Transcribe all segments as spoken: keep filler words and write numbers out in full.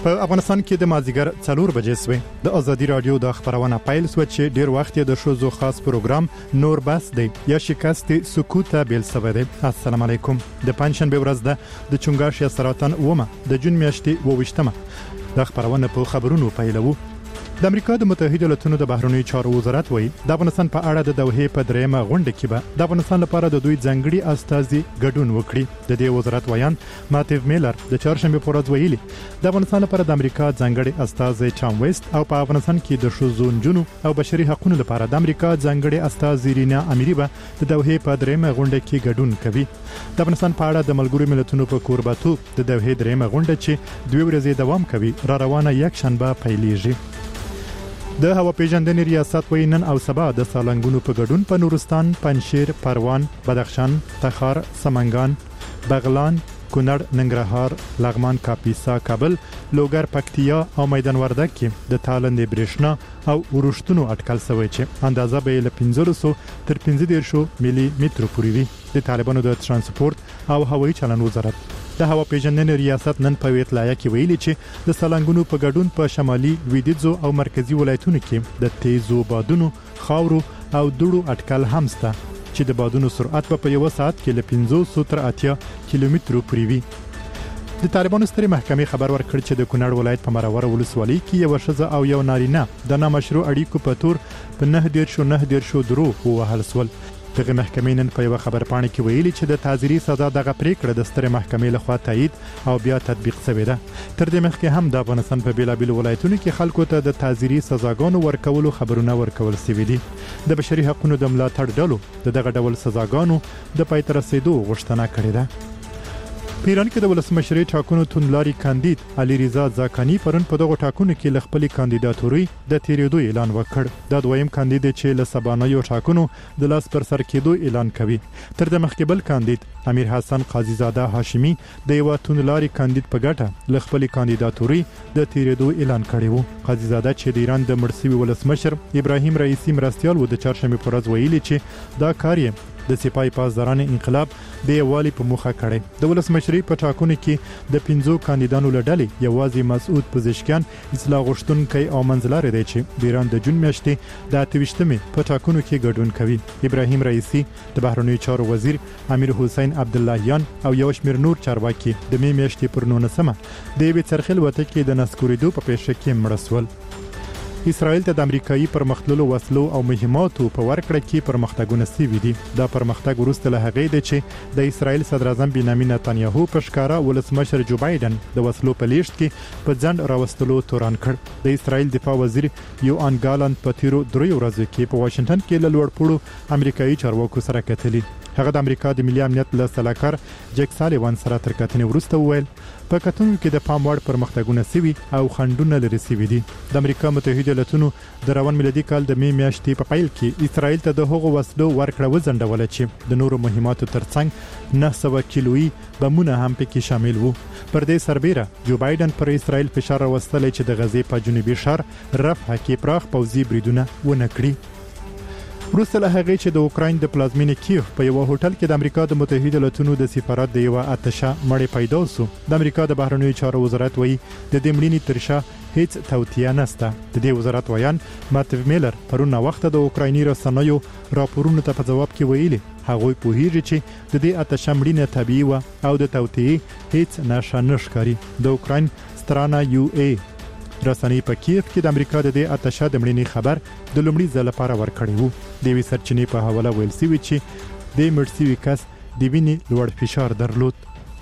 په افغانستان کې د مازیګر څلور بجې سوې د ازادي رادیو د خبرونه پایل سو چې ډیر وخت د شوزو خاص پروګرام نور بس دی یا شکست سکوت بیل سوي دی. السلام علیکم. د پنځشنبه ورځ ده د چونګاش یا سرطان ومه د جون میاشتې وویشتمه د خبرونه په خبرونو پایلو. د امریکا د متحده ایالاتونو د بهرنیو چارو وزارت وایي د افغانستان په اړه د دوحې په درېمه غونډه کې به د افغانستان لپاره د دوی ځانګړي استازي ګډون وکړي. د دې وزارت ویان ماتیو میلر د چهارشنبه په ورځ ویلي د افغانستان لپاره د امریکا ځانګړي استازي ټام ویست او په افغانستان کې د شوزو نجونو او بشري حقوقو لپاره د امریکا ځانګړي استازي رینا امیری به د دوحې په درېمه غونډه کې ګډون کوي. د افغانستان په اړه د ملګرو ملتونو په کورباتو د دوحې درېمه غونډه چې دوه ورځې دوام کوي را روانه یک شنبه پیلېږي. د هوا پیژندنې ریاست وایي نن او سبا د سالنګونو په ګډون په نورستان، پنجشیر، پروان، بدخشان، تخار، سمنګان، بغلان، کونړ، ننګرهار، لغمان، کاپیسا، کابل، لوګر، پکتیا او میدان وردګ کې د تالندې برېښنا او ورښتونو اټکل شوی چې اندازه به له پنځه سوه تر پنځه دېرش ملي مترو پورې وي. د طالبانو د ترانسپورت او هوایي چلن وزارت د هوا پیژندنې ریاست نن په اطلاع کې ویلي چې د سالنګونو په ګډون په شمالي، لویدیځو او مرکزی ولایتونو کې د تیزو بادونو، خاورو او دوړو اټکل هم شته چې د بادونو سرعت په یو ساعت کې له پنځه سوه تر اتیا کیلومترو پورې وي. د طالبانو سترې محکمې خبر ورکړ چې د کونړ ولایت په مرور ولسوالۍ کې یو ښځه او یو نارینه د نامشروع اړیکو په تور په نه دېرش نه دېرش درو ووهل شول. دغه محکمې نن په یو خبر پاڼه کې ویلي چې د تعزیري سزا دغه پریکړه د سترې محکمې لخوا تایید او بیا تطبیق شوې ده. تر دې مخکې هم د افغانستان په بیلابیلو ولایتونو کې خلکو ته د تعزیري سزاګانو ورکولو خبرونه ورکول شوي دي. د بشري حقوقو د ملاتړ ډلو د دغه ډول سزاګانو د پای ته رسیدو غوښتنه کړې ده. په ایران کې د ولسمشرۍ ټاکنو توندلاري کاندید علي رضا زاکانی پرون په دغه ټاکنو کې ل خپل کاندیداتوري د تیریدو اعلان وکړ. د دویم کاندید چې له سبانیو ټاکنو د لاس پر سر کېدو اعلان کوي. تر د مخکې بل کاندید امیر حسن قاضي زاده هاشمي د یو توندلاري کاندید په ګټه ل خپل کاندیداتوري د تیریدو اعلان کړی وو. قاضي زاده چې د ایران د مرسي ولسمشر ابراهیم رئیسی مرستيال و د چهارشنبه په ورځ ویلي چې دا کار یې د سپای پاسداران انقلاب د یووالي په موخه کړی. د ولسمشرۍ په ټاکنو کې د پنځو کاندیدانو لړلې یوازې مسعود پزشکیان اصلاح غوښتونکی او منځلاري دی چې د ایران د جون میاشتې د اته ویشتمې په ټاکنو کې ګډون کوي. ابراهیم رئیسی د بهرنیو چارو وزیر امیر حسین عبداللهیان او یو شمېر نور چارواکي د می میاشتې پر نولسمه د یوې څرخیل وته کې د نسکورېدو په پیښه کې مړه شول. اسرائیل ته د امریکایي پرمختللو وسلو او مهماتو په ورکړه کې پرمختګونه سوي دي. دا پرمختګ وروسته له هغې دی چې د اسرائیل صدر اعظم بنیامین نتانیاهو په ښکارا ولسمشر جو بایدن د وسلو په لیږد کې په ځنډ راوستلو تورن کړ. د اسرائیل دفاع وزیر یوان ګالانت په تیرو دریو ورځو کې په واشنگټن کې له لوړپوړو امریکایي چارواکو سره کتلي. هغه د امریکا د ملي امنیت له سلاکار جک سالیوان سره تر کتنې وروسته وویل په کتنو کې د پام وړ پرمختګونه سوي او خنډونه لري سوي دي. د امریکا متحده ایالاتونو د روان میلادي کال د می میاشتې په پیل کې اسرائیل ته د هغو وسلو ورکړه وځنډول چې د نورو مهماتو ترڅنګ نه سوه کیلويي بمونه هم پکې شامل وو. پر دې سربېره جو بایدن پر اسرائیل فشار راوستلی چې د غزې په جنوبي ښار رفح کې پراخ پوځي بریدونه ونه کړي. وروسته له هغې چې د اوکراین د پلازمینې کیف په یو هوټل کې د امریکا د متحده ایالاتونو د سفارت د یو اتشه مړی پیدا شو، د امریکا د بهرنیو چارو وزارت وایي د دې مړینې تر شا هیڅ توطیه نشته. د دې وزارت ویان ماتیو میلر پرون وخت د اوکرایني رسنیو راپورونو ته په جواب کې ویلي هغوی پوهیږي چې د دې اتشه مړینه طبیعي و او د توطیې هیڅ نښه نه ښکاري. د اوکراین سترانه یو ای رسنۍ په کیف کې د امریکا د دې اتشه د مړینې خبر د لومړي ځل لپاره ورکړی وو. د یوې سرچینې په حواله ویل شوي چې د مړ شوي کس د وینې لوړ فشار درلود.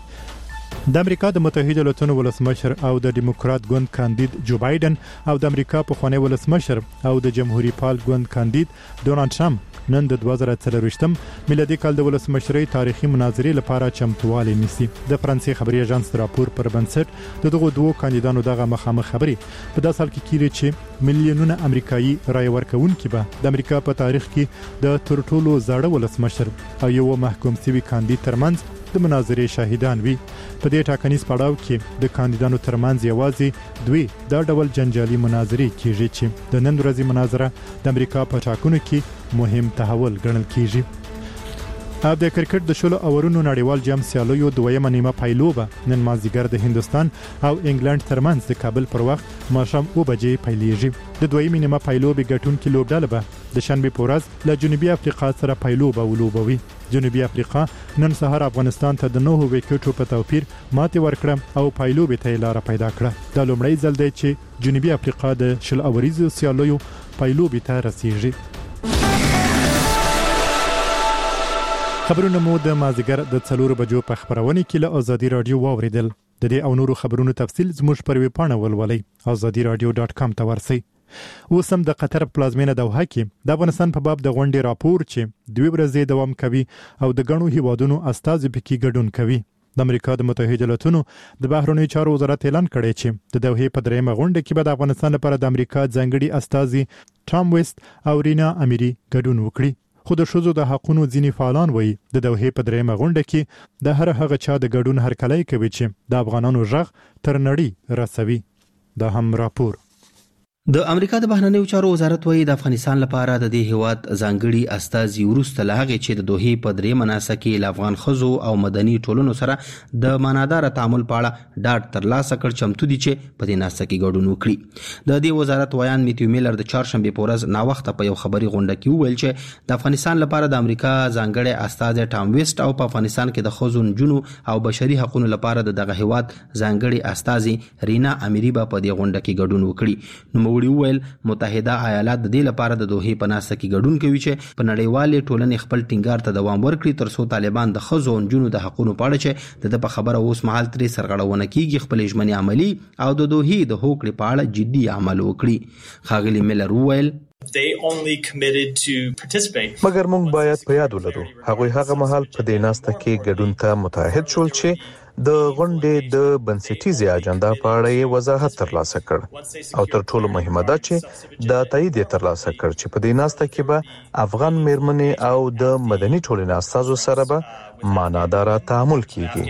د امریکا د متحده ایالاتونو ولسمشر او د ډیموکرات ګوند کاندید جو بایدن او د امریکا پخوانی ولسمشر او د جمهوریت پال ګوند کاندید ډونالډ ټرمپ نن د دوه زره څلرویشتم میلادي کال د ولسمشرۍ تاریخي مناظرې لپاره چمتووالی نیسي. د فرانسې خبري اژانس راپور پر بنسټ د دغو دوو کاندیدانو دغه مخامخ خبرې په داسې حال کې کیږي چې میلیونونه امریکایي رای ورکوونکي به د امریکا په تاریخ کې د تر ټولو زاړه ولسمشر او یو محکوم شوي کاندید ترمنځ د مناظرې شاهدان وي. په دې ټاکنیز پړاو کې د کاندیدانو ترمنځ یوازې دوی دا ډول جنجالي مناظرې کیږي چې د نن ورځې مناظره د امریکا په ټاکنو کې مهم تحول ګڼل کیږي. او د کرکټ د شلو اورونو نړیوال جام سیالیو دویمه نیمه پایلوبه نن مازیګر د هندستان او انګلند ترمنځ د کابل پر وخت ماښام اوه بجې پیلېږي. د دویمه نیمه پایلوبې ګټونکي لوبډله به د شنبه په ورځ له جنوبي افریقا سره پایلوبه ولوبوي. جنوبي افریقا نن سهار افغانستان ته د نهو وکټو په توپیر ماتې ورکړه او پایلوبې ته لار پیدا کړه. دا لومړی ځل دی چې جنوبي افریقا د شل اوریزو سیالیو پایلوبې ته رسیږي. خبرونه مو د مازیګر د څلور بجو په خبرونه کې له ازادي رادیو واوریدل. د دې او نورو خبرونو تفصیل زموږ پر ویب پاڼه ولولئ azadi radio dot com ته ورسئ. اوس هم د قطر پلازمینه دوحه کې د افغانستان په باب د غونډې راپور چې دوی ورځې دوام کوي او د غنو هیوادونو استازي پکې ګډون کوي. د امریکا د متحده ایالاتونو د بهرنیو چارو وزارت اعلان کړی چې د دوحې په دریمه غونډه کې به د افغانستان لپاره د امریکا ځانګړي استازي ټام ویست او رینا اميري ګډون وکړي. خو د شوزو د حقونو ځینی فعالان وایي د دوحې په دریمه غونډه کې د هر هغه چا د ګډون هرکلی کوي چې د افغانانو ژغ تر نړۍ رسوي. دا هم راپور. د امریکا د بهرنیو چارو وزارت وایي د افغانستان لپاره د دې هیواد ځانګړي استازي ورسته لهغه چې د دوحې په درې مناسبه کې ل افغان خزو او مدني ټولنو سره د مانادار تعامل په اړه ډاټ ترلاسه کړ چمتو دي چې په دې ناسه کې ګډون وکړي. د دې وزارت ویان میتیو میلر د چهارشنبه په ورځ نا وخت په یو خبري غونډه کې وویل چې د افغانستان لپاره د امریکا ځانګړي استازي ټام ویست او په افغانستان کې د خزو نجونو او بشري حقوقو لپاره دغه هیواد ځانګړي استازي رینا اميري په دې غونډه کې ګډون وکړي. نو وړي ویل متحده ایالات د دې لپاره د دوحې په ناسه کې ګډون کوي چې په نړیوالې ټولنې خپل ټینګار ته دوام ورکړي ترڅو طالبان د خزو او نجونو د حقوقو په اړه چې د په خبره اوس مهال ترې سرغړونه کیږي خپل ژمنې عملی او د دوحې د حقوقو په اړه جدي عمل وکړي. خاغلی میلر ویل مګر موږ باید په یاد ولرو هغوی هغه مهال په دې ناسته کې ګډون ته متحد شول چې د غونډې د بنسټیزې اجنډا په اړه یې وضاحت ترلاسه کړ او تر ټولو مهمه ده چې د تایید ترلاسه کړ چې په دې ناسته کې به افغان میرمنې او د مدني ټولنې استازو سره به مانادار تعامل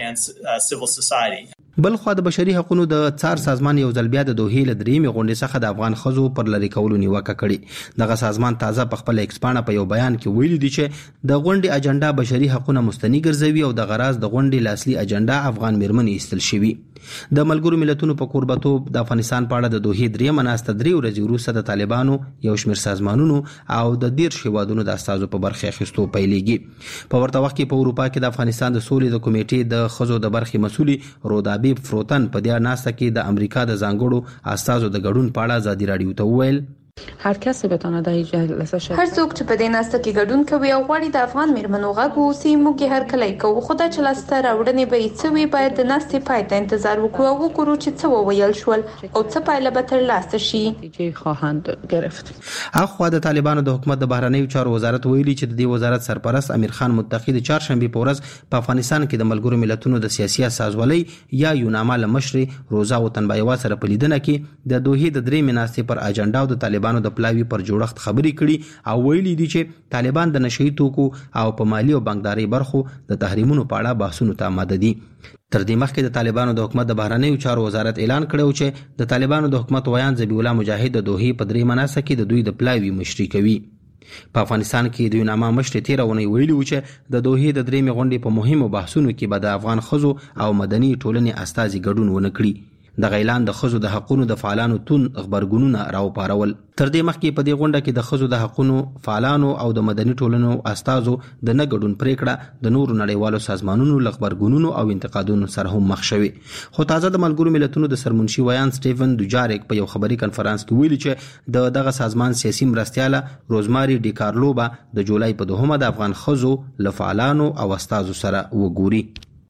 کیږي. بل خو د بشري حقوقو د څار سازمان یو ځل بیا د دوحې له دریمې غونډې څخه د افغان خزو پر لری کولو نیوکه کړې. دغه سازمان تازه په خپل ایکسپانه په یو بیان کې ویلي دی چې د غونډې اجنډا بشري حقوقو مستند ګرځوي او د غراض د غونډې لاصلي اجنډا افغان میرمنې استل شوی. د ملګرو ملتونو په کوربتوب د افغانستان په اړه د دوحې دریمه ناسته درې ورځې وروسته د طالبانو یو شمېر سازمانونو او د دیرش هیوادونو د استازو په برخه اخیستو پیلېږي. په ورته وخت کې په اروپا کې د افغانستان د سولې د کمیټې د خزو د برخې مسولي رودابي فروتن په دې ناسته کې د امریکا د ځانګړو استازو د ګډون په اړه ازادي رادیو ته وویل هر کس بتونه د جلسه شرکت هر څوک چې په دې ناسته کې ګډون کوي او غواړي د افغان میرمنو غږ اوسي موږ هر کله کوو خو دا چې لاسته راوړنې به یې څه وي باید د ناستې پای ته انتظار وکړو او وګورو چې څه وویل شول او څه پایله به ترلاسه شي نتیجه خواهند گرفت. اخو د طالبانو د حکومت د بهرنیو چارو وزارت ویلي چې د دې وزارت سرپرست امیر خان متقی د چهارشنبه په ورځ په افغانستان کې د ملګرو ملتونو د سیاسي اساسولۍ یا یوناما لمشر روزا وطنبایوا سره په لیدنه کې د دوحې د درې مناستې پر اجنډا او د طالبانو د پلاوی پر جوړښت خبرې کړي او ویلي دي چې طالبان د نشئی توکو او په مالی او بانکداري برخو د تحریمونو په اړه بحثونو ته آماده دي. تر دې مخکې د طالبانو د حکومت د بهرنیو چارو وزارت اعلان کړو چې د طالبانو د حکومت ویان ذبیح الله مجاهد د دوحې په درې مناسبه کې د دوی د پلاوی مشري کوي. په افغانستان کې د یوناما مشر تیرونه ویلي و چې د دوحې د درېمې غونډې په مهمو بحثونو کې به د افغان خزو او مدني ټولنې استازي ګډون ونه کړي. د غیلان د خزو د حقونو د فعالانو تون خبرګونونه راوپارول. تر دې مخکې په دې غونډه کې د خزو د حقونو فعالانو او د مدني ټولنو استازو د نه ګډون پریکړه د نورو نړیوالو سازمانونو خبرګونونو او انتقادونو سره هم مخ شوي. خو تازه د ملګرو ملتونو د سرمنشي ویان سټیفن دوجاریک په یو خبري کنفرانس کې ویلي چې د دغه سازمان سیاسي مرستياله روزماري ډي کارلو با د جولای په دوهمه د افغان خزو له فعالانو او استازو سره وګوري.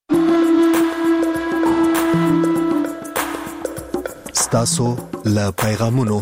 تاسو له پیغامونو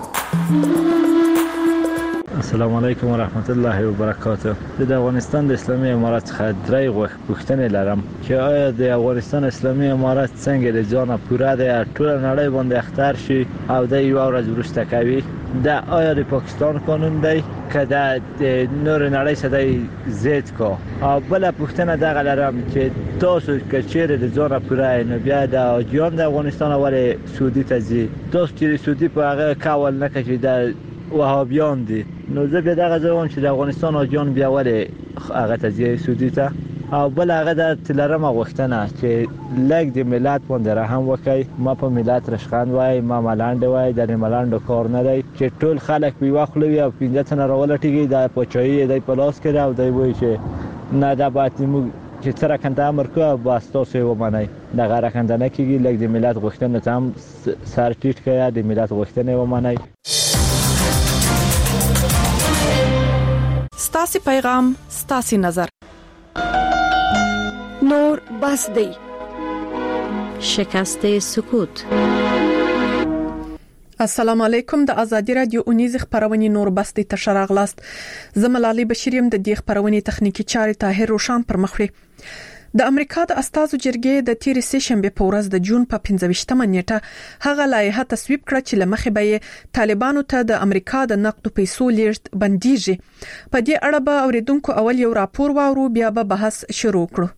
السلام علیکم ورحمت الله وبرکاته. د افغانستان د اسلامي امارات څخه درې غوښتنې لرم چې آیا د افغانستان اسلامي امارات څنګه د ځان پوره د ټول نړۍ باندې اختر شي او د یو ورځ وروسته کوي دا آیا د پاکستان قانون دی که د نور نړۍ سره زید کو او بل پوښتنه دغه لرم چې تاسو که چیرې د ځان پوره نه بیا د اجیان د افغانستان ولې سعودي ته ځي تاسو چې سعودي په هغه کول نه کوي د وهابیان دي نو زه به دغه ځوان چې د افغانستان اجیان بیا ولې هغه ته سودی ته او بل هغه د تلرمه غوښتنه چې لګ د ملت باندې رحم وکړي. ما په ملت رشخان وای، ما ملاند وای، د ملاند کار نه دی چې ټول خلک په واخلوي او پنځه تنه راولټيږي د پوچایي د پلاس کړه او دی وای چې نه دا باید موږ چې سره کنده امر کوه بس تاسو و منای د غره کنده نه کیږي. لګ د ملت غوښتنه ته هم سر ټیټ کړه، د ملت غوښتنه و منای. ستاسو پیغام ستاسو نظر نور بس دی شکست سکوت. السلام علیکم. د ازادي رادیو اونیز خبرونه نور بس دی تشراغلاست. زملالي بشیریم د دې خبرونه تخنیکی چارې طاهر روشان پر مخ وړي. د امریکا د استازو جرګې د تیر سه شنبه په ورځ د جون په پنځه ویشتمه نیټه هغه لایحه تصویب کړه چې لمخې به طالبانو ته د امریکا د نقد پیسو لیږد بنديږي. په دې اړه به اوریدونکو اول یو راپور واورو بیا به بحث شروع کړو.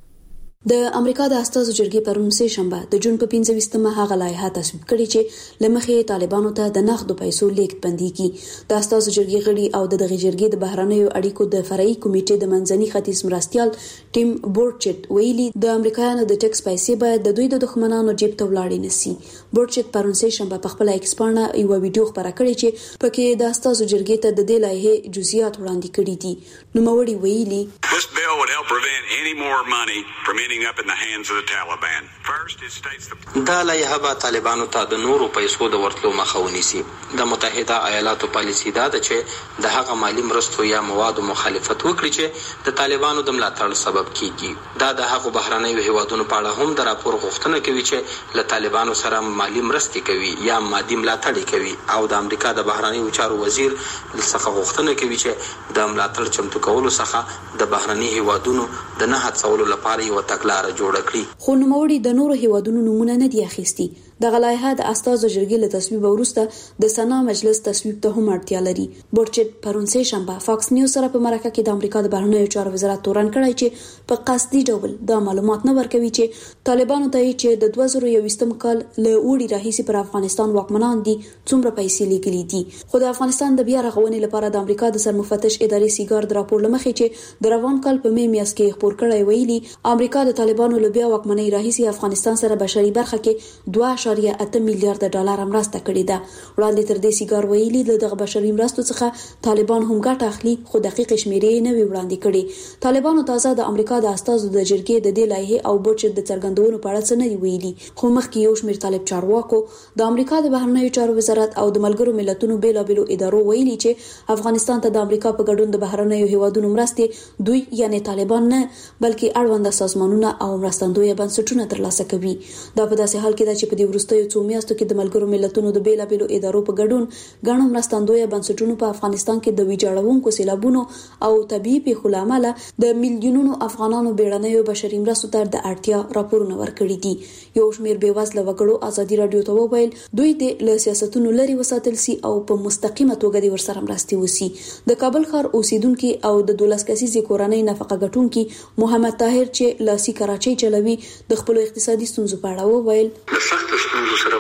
د امریکا د استازو جرګې پرون سه شنبه د جون په پنځه ویشتمه هغه لایحه تصویب کړې چې لمخې طالبانو ته د نقد پیسو لیږد بنديږي. د استازو جرګې غړي او د دغه جرګې د بهرنیو اړیکو د فرعي کمیټې د منځني ختیځ مرستيال ټیم بورچټ ویلي د امریکایانو د ټیکس پیسې باید د دوی د دښمنانو جیب ته ولاړې نشي. بورچټ پرون سه شنبه په خپل ایکس باندې یو ویډیو خبره کړې چې پکې د استازو جرګې ته د دې لایحه جزئیات وړاندې کړي دي. نو موري ویلي This bill would help prevent any more money from ending up in the hands of the Taliban. First, it states the دا لایحه به طالبانو ته د نورو پیسو د ورتلو مخه ونیسي. د متحده ایالاتو پالیسي دا ده چې د هغه مالی مرستو یا موادو مخالفت وکړي چې د طالبانو د ملاتړ سبب کیږي. دا د هغو بهرنیو هیوادونو په اړه هم د راپور غوښتنه کوي چې له طالبانو سره مالی مرستې کوي یا مادي ملاتړ کوي او د امریکا د بهرنیو چارو وزیر څخه غوښتنه کوي چې د ملاتړ چمتو کولو څخه د بهرنی هیوادونو د نه هڅولو لپاره یو تګلارې جوړ کړي. خو نوموړي د نورو هیوادونو نمونه نه دی اخیستي. د غلایحه د استازو جرګې له تصویب وروسته د سنا مجلس تصویب ته هم اړتیا لري. بورچټ پرون سه شنبه فاکس نیوز سره په مرکه کې د امریکا د بهرنیو چارو وزارت تورن کړی چې په قصدي ډول د معلومات نه ورکوي چې طالبانو ته چې د دوه زره یوویشتم کال له وړي راهیسې پر افغانستان واکمنان دي څومره پیسې لګلې دي. خو د افغانستان د بیا رغونې لپاره د امریکا د سرمفتش ادارې سیګار د راپور لمخې چې د روان کال په می میاشت کې خبر کړی ویلي امریکا د طالبانو له بیا واکمنۍ راهیسې افغانستان سره بشري برخه کې دوه اعشاریه اته میلیارډ ډالر مرسته کړې ده. وړاندې تر دې سیګار ویلي دغه بشري مرستو څخه طالبان هم ګټه اخلي خو دقیق شمیرې نه وی وړاندې کړي. طالبانو تازه د امریکا د استازو د جرګې د دې لایحه او بورچټ د څرګندونو په اړه څه نه ویلي. خو مخکې یو شمېر طالب چارواکو د امریکا د بهرنیو چارو وزارت او د ملګرو ملتونو بیلابېلو ادارو ویلي چې افغانستان ته د امریکا په ګډون د بهرنیو هیوادونو مرستې دوی یعنی طالبان نه بلکې اړوند سازمانونه او مرستندوی بنسټونه ترلاسه کوي. دا په داسې حال کې ده چې په دې وروستیو څو میاشتو کې د ملګرو ملتونو د بیلابېلو ادارو په ګډون غاڼو مرستندوی بنسټونو په افغانستان کې د ویجاړونکو سیلابونو او طبيعي پیښو لامل د میلیونونو افغانانو بیړنیو بشري مرستو ته د اړتیا راپورونه ورکړي دي. یو شمېر بېوزله وګړو ازادي رادیو ته وویل دوی د له سیاستونو لري وساتل سي او په مستقیمه توګه د ورسره مرستې وسی. د کابل ښار اوسیدونکو او د دولس کسیزې کورنۍ نفقه ګټونکو محمد طاهر چې لاسي کراچۍ چلوي د خپل اقتصادي ستونزو په اړه وویل د سخت ستونزو سره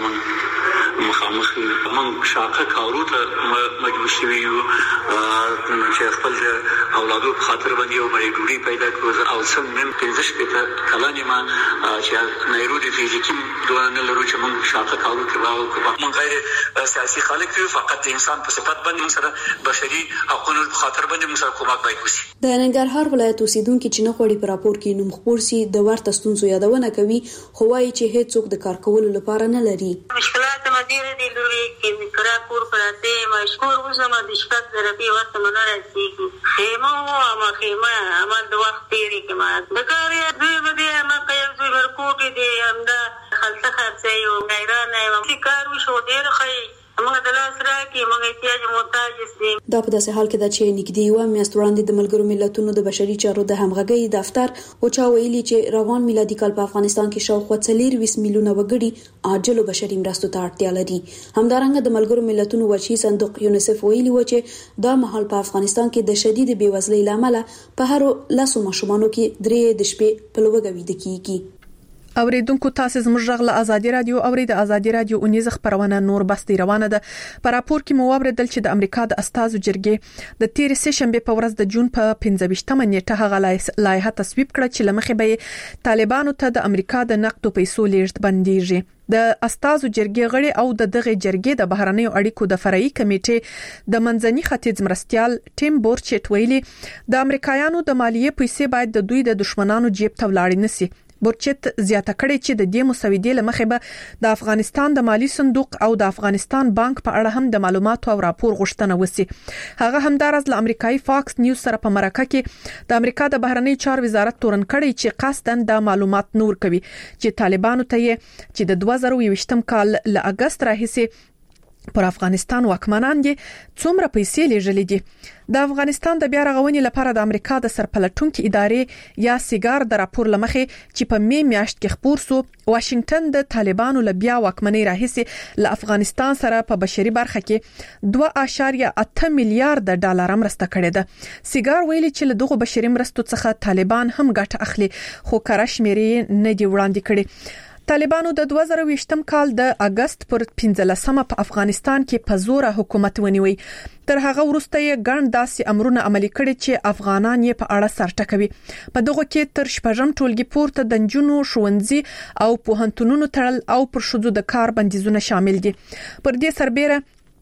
موږ مخامخ موږ شاقه کارو ته مجبور شوي یو چې خپل اولادو په خاطر باندې یو مړی ډوډۍ پیدا کړو او سم نن پنځه شپېته کلن یم چې نیروډي فزیکي دونه نه لرو چې موږ شاقه کارو کوو. موږ غیر سیاسي خلک یو فقط د انسان په صفت باندې موږ سره بشري حقوقو په خاطر باندې موږ سره کومک باید وشي. د ننګرهار ولایت اوسیدونکو چې نه غوړي په راپور کې نوم خبر سي د ورته ستونزو یادونه کوي خو وايي چې هیڅ څوک د کار کولو لپاره نه لري. مشکلات مدیر دي لوري کې کرا کور پراته مشکور وسمه د شپږ درې وخت منور راځي خیمه او ما خیمه عمل د وخت تیری کې ما د کار دوی بده ما کوي دوی ورکوټي دي همدا خلصه خرڅي او غیرانه او کار وشو ډیر خي موږ د لاس راکې موږ احتیاج محتاج دي. دا په داسې حال کې ده چې نږدې یو میاشت وړاندې د ملګرو ملتونو د بشري چارو د همغږۍ دفتر او چا ویلي چې روان میلادي کال په افغانستان کې شاوخوا څلور میلیونه وګړي عاجل بشري مرستو ته اړتیا لري. همدارنګه د ملګرو ملتونو وچی صندوق یونیسف ویلي و چې دا مهال په افغانستان کې د شدید بیوزلۍ لامل په هر لاسو ماشومانو کې درې د شپې په لوګوي د کیږي. اوریدونکو تاسو زموږ غږ له ازادي رادیو اورید ازادي رادیو اونیز خبرونه نور بستي روانه ده. په راپور کې مو واوریدل چې د امریکا د استازو جرګې د تیر سه شنبه په ورځ د جون په پنځه نیټه هغه لایحه تصویب کړه چې لمخې به طالبانو ته د امریکا د نقدو پیسو لیږد بندیږي. د استازو جرګې غړي او د دغه جرګې د بهرنیو اړیکو د فرعي کمیټې د منځني ختیځ مرستيال ټیم بورچټ ویلي د امریکایانو د مالیې پیسې باید د دوی د دشمنانو جیب ته ولاړ نشي. بورچټ زیاته کړې چې د دې مسودې لمخې به د افغانستان د مالی صندوق او د افغانستان بانک په اړه هم د معلوماتو او راپور غوښتنه وسی. هغه همدارس له امریکایي فاکس نیوز سره په مرکه کې د امریکا د بهرنی چارو وزارت تورن کړی چې قصدن د معلومات نور کوي چې طالبانو ته چې د دوه زره یوویشتم کال له اگست راهیسې پر افغانستان واکمنان دي څومره پیسې لېږلې دي. د افغانستان د بیا رغونې لپاره د امریکا د سرپلټونکو ادارې یا سیګار د راپور لمخې چې په می میاشت کې خبر سو واشنگټن د طالبانو له بیا واکمنۍ راهیسې له افغانستان سره په بشري برخه کې دوه اعشاریه اته میلیارډ ډالر مرسته کړې ده. سیګار ویلي چې له دغه بشري مرستو څخه طالبان هم ګټه اخلي خو کره شمیرې نه دی وړاندې کړي. طالبانو د دوه زره یوویشتم کال د اگست پر پنځلسمه په افغانستان کې په زور حکومت ونیوي. تر هغه وروسته یې ګڼ داسې امرونه عملي کړي چې افغانان یې په اړه سرټکوي. په دغه کې تر شپږم ټولګي پورته د نجونو ښوونځي او پوهنتونونو تړل او پر شذو د کار بندیزونه شامل دي. پر دې سربېره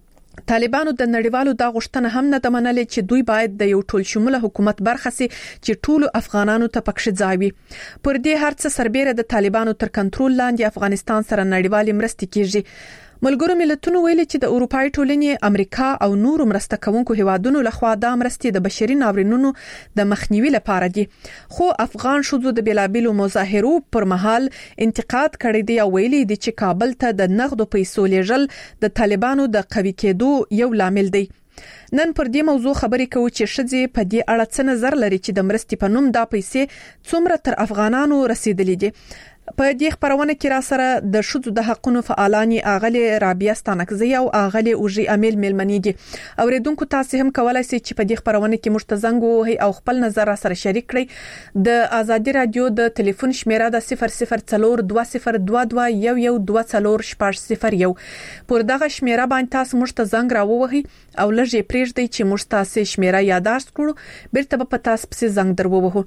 طالبانو د نړیوالو دا غوښتنه هم نه د منلې چې دوی باید د یو ټول شموله حکومت برخه سي چې ټول افغانانو ته پکښ ځای وي. پر دې هرڅه سربېره د طالبانو تر کنټرول لاندې افغانستان سره نړیوالې مرستې کیږي. ملګرو ملتونو ویلي چې د اروپای ټولنې امریکا او نورو مرسته کوونکو هیوادونو لخوا د مرستې د بشري ناورینونو د مخنیوي لپاره دي. خو افغان شذو د بلابلو مظاهرو پر مهال انتقاد کړی دی او ویلي دي چې کابل ته د نقدو پیسو لیږل د طالبانو د قوي کېدو یو لامل دی. نن پر دې موضوع خبرې کوو چې شذې په دې اړه څه نظر لري چې د مرستې په نوم دا پیسې څومره تر افغانانو رسیدلې دي. په دې خبرونه کې را سره د شذو د حقونو فعالانی اغلی رابعه ستانکزی او اغلی اوجی امیل ملمنی دي. اوریدونکو تاسو هم کولای شئ چې په دې خبرونه کې مشتزنګ وهي او خپل نظر را سره شریک کړئ. د ازادي رادیو د ټلیفون شمیره د صفر صفر څلور دوه صفر دوه دوه یو یو دوه څلور شپږ صفر یو. پر دغه شمیره باندې تاسو مشتزنګ را ووهي او لږه پریږدئ چې مشتاسه شمیره یاداشت کړو بیرته په تاسو پسې زنګ درووهو.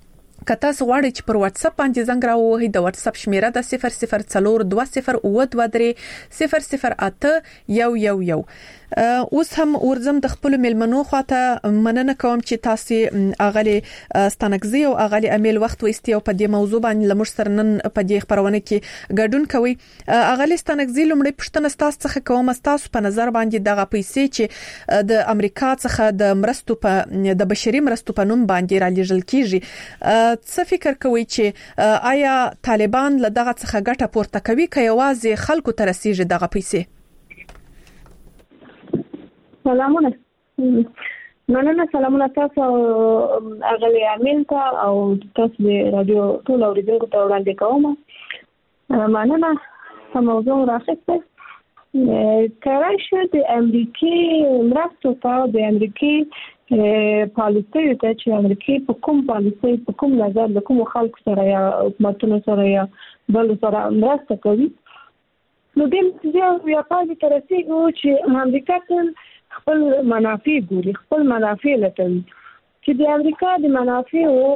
که تاسو غواړئ چې پر واتس اپ باندې زنګ راووهئ د واتس اپ شمیره د صفر صفر څلور دوه صفر اوه دوه درې صفر صفر اته یو یو یو. اوس هم ورزم د خپل ملمنو خواته مننه کوم چې تاسو اغلی ستانکزی او اغلی امیل وخت وستي او په دې موضوع باندې لمر سره نن په دې خبرونه کې ګډون کوي. اغلی ستانکزی لومړی پښتنه تاسو څخه کوم تاسو په نظر باندې دغه پیسې چې د امریکا څخه د مرستو په د بشري مرستو په نوم باندې را لېږل کیږي څه فکر کوي چې آیا طالبان له دغه څخه ګټه پورته کوي که یوازې خلکو ته رسیږي دغه پیسې؟ سلامونه مننه سلامونه تاسو اغلی عامل ته او تاسو د رادیو ټول اوریدونکو ته وړاندې کوم. مننه په موضوع راخسته کارای شو د امریکای مرستو ته د امریکای پالیسي ته چې امریکای په کوم پالیسي په کوم نظر د کوم خلکو سره یا حکومتونو سره یا بل سره مرسته کوي. نو د دې یو پاتې ترسيږي چې امریکا ټول خپل منافع ګوري خپل منافع لټوي چې د امریکا د منافع او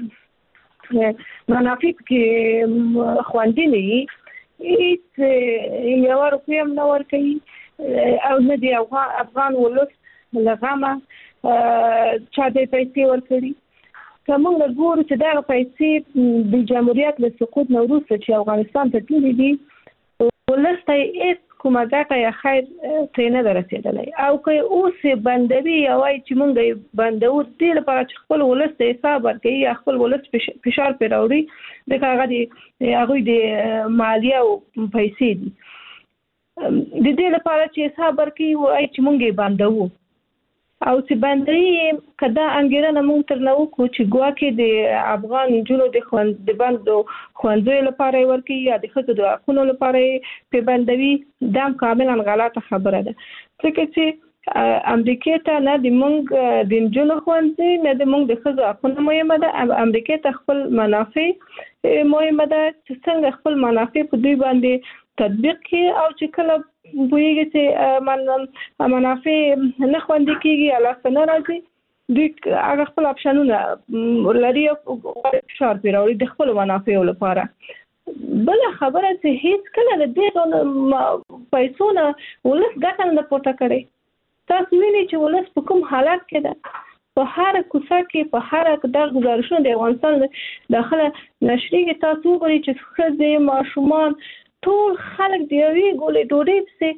منافع کې خوندې نه هیڅ یو روپیم نه ورکوي او نه دی افغان ولس لغمه چا د پیسې ورکړي. کومه ګورو چې دا پیسې د جمهوریت له سقوط نو وروسته چې افغانستان ته تللي دي ولسته هیڅ کومه ګټه یا خیر ته نه رسیدلې او که اوس بندوي او چې مونږ بندو دې لپاره چې خپل ولسته حساب ورکړي یا خپل ولس فشار پر راوړي د هغه د هغه د مالیه او پیسې دي د دې لپاره چې حساب ورکړي او چې مونږ بندو او چې باندې کدا انګیرنه مونږ تر نو کو چې ګواکې د افغان جنو د خوند د بندو خوندوی لپاره ورکی یا د خځو د حقوقو لپاره په بندوي دا کاملا غلطه خبره ده. ځکه چې امریکا ته نه د مونږ د جنو خوندې نه د مونږ د خزو حقونه مهمه ده. امریکا ته خپل منافع مهمه ده چې څنګه خپل منافع په دوی باندې تطبیق کړي او چې کله وایي چې منافع نه خوندې کیږي علاوه نه راځي دوی هغه خپل اپشنونه لري او فشار پیراوړي د خپل منافع لپاره. بل خبره چې هیڅ کله د دې پیسو نه ولس ګټه نه پورته کړي. تاسو وینئ چې ولس په کوم حالت کې ده. په هر کوڅه کې په هر د گزارشونو د افغانستان داخله نشریږي. تاسو وګورئ چې ښځې ماشومان ټول خلک د یوې ګولې ډوډۍ پسې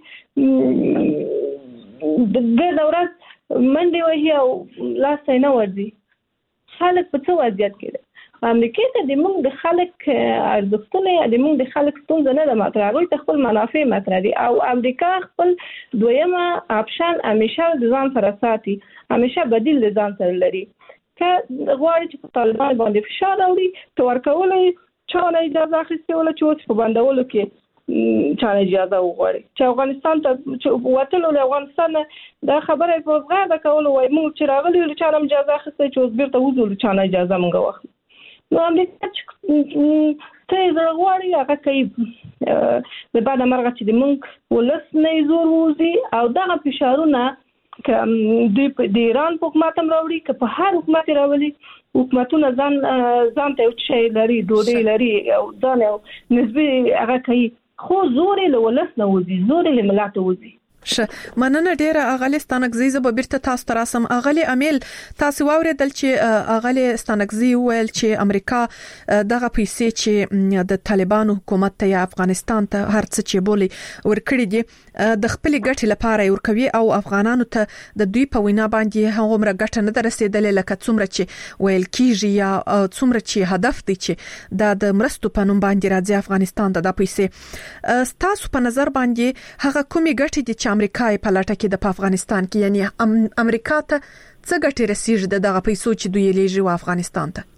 ګرده ورځ منډې وهي او لاس یې نه ورځي. خلک په څه وضعیت کې ده؟ امریکا ته د موږ د خلک ارزښتونه د موږ د خلک ستونزه نه ده مطرح. هغوی ته خپل منافع مطرح دي او امریکا خپل دویمه اپشن همیشه د ځان سره ساتي، همیشه بدیل د ځان سره لري. که غواړي چې په طالبان باندې فشار راوړي ته ورکولی چا نه اجازه اخیستې وله چې اوس په بندولو کې چا نه اجازه وغواړي چې افغانستان ته وتلو له افغانستان دا خبره په غاړه کولو وایي موږ چې راغلي ول چا نه اجازه اخیستې چې اوس بیرته وځو چا نه اجازه موږ واخلو. نو امریکا چې ته زړه غواړي هغه کوي د بعد مرغه چې د مونږ ولس نه زور ووزي او دغه فشارونه که د ایران په حکومت هم راوړي که په هر حکومت راولي حکومتونه ځان ځان ته یو شی لري ډوډۍ لري او ځان یو نسبي هغه کوي خو زور له ولس نه وځي زور له ملت وځي. ش مننه ډیره اغلی ستانکزی زب بیرته تاسو تراسم اغلی امیل تاسو واوریدل چې اغلی ستانکزی ویل چې امریکا دغه پیسې چې د طالبانو حکومت ته یا افغانستان ته هر څه چې بولی ورکړي دي د خپل ګټې لپاره ورکوي او افغانانو ته د دوی په وینا باندې هغومره ګټه نه درسېدلې لکه څومره چې ویل کیږي یا څومره چې هدف دی چې د مرستو په نوم باندې راځي افغانستان ته د پیسې. تاسو په نظر باندې هغه کومې ګټې دي چې امریکا په لټه کې د افغانستان کې یعنی ام امریکا ته څه ګټه رسیږي دغه پیسو چې دوی لېږي و افغانستان ته؟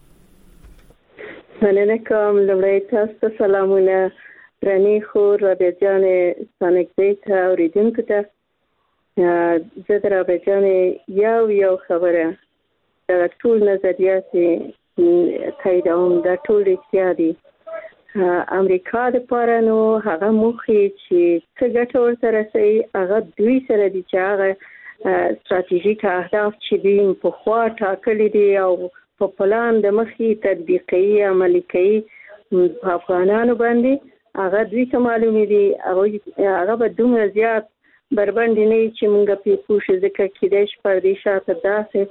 مننه کوم. لومړی تاسو ته سلامونه رانی خور رابعه جان ستانکزی ته اوریدونکو ته. زه د رابعه جان یو یو خبره د ټول نظریات تاییدوم دا ټول رښتیا دي. امریکا د پاره نو هغه مخې چې څه ګټه ورته رسوي هغه دوی سره دي چې هغه ستراتیژیک اهداف چې دوی په خوا ټاکلي دي او په پلان د مخې تطبیقي عملي کوي په افغانانو باندې هغه دوی ته معلومې دي. هغه به دومره زیات بربنډ نه چې موږ پې پوه شو ځکه کیدای شي پردې شاته داسې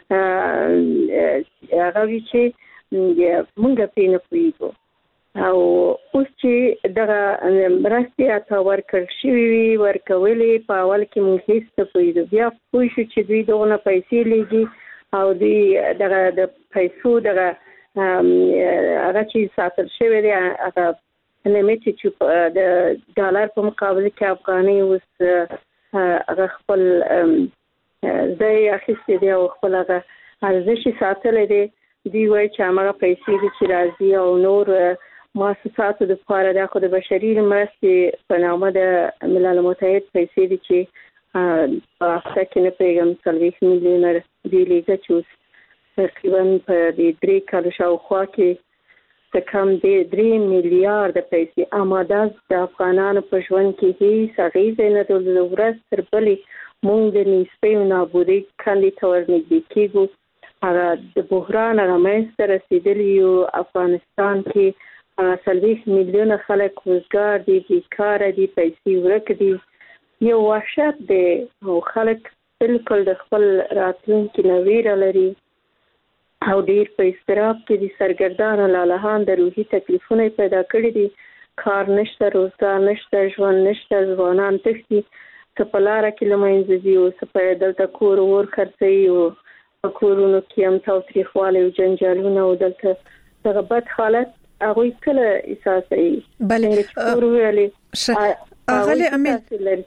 هغه وي چې موږ پې نه پوهېږو او اوس چې دغه مرستې اته ورکړل شوي وي ورکولې په اول کې موږ هېڅ نه پوهېدو بیا پوه شو چې دوی دغونه پیسې لېږي او دوی دغه د پیسو دغه هغه چې ساتل شوی دی هغه لیمیټ چې د ډالر په مقابل کې افغانۍ اوس هغه خپل ځای اخیستی دی او خپل هغه ارزش یې ساتلی دی. دوی وایي چې هماغه پیسې دي چې راځي او نور مؤسساتو د پاره د خو د بشري مرستې په نامه د ملل متحد پیسې دي چې په هفته کې نه پیغام څلوېښت میلیونه دی لېږه چې اوس تقریبا په دې درې کالو شاوخوا کې څه کم د درې میلیارده پیسې اماده د افغانانو په ژوند کې هېڅ اغېزه نه درلوده. ورځ تر بلې موږ د نیستۍ او نابودۍ کندې ته ورنږدې کېږو. هغه د بحران هغه منځته رسېدلي یو افغانستان کې څلوېښت میلیونه خلک وزګار دي بیکاره دي پیسې ورکې دي یو وحشت دی او خلک بالکل د خپل راتلونکي نه ویره لري او ډېر په اضطراب کې دي. سرګردانه لالهان د روحي تکلیفونه پیدا کړي دي. کار نشته روزګار نشته ژوند نشته ځوانان تښتي څه په لاره کې له منځه ځي او څه په دلته کور ور خرڅوي او په کورونو کې هم تاوتریخوالی او جنجالونه او دلته دغه بد حالت هغوی کله احساسوي. بله څنګه چې کور ویلې اغلی امیل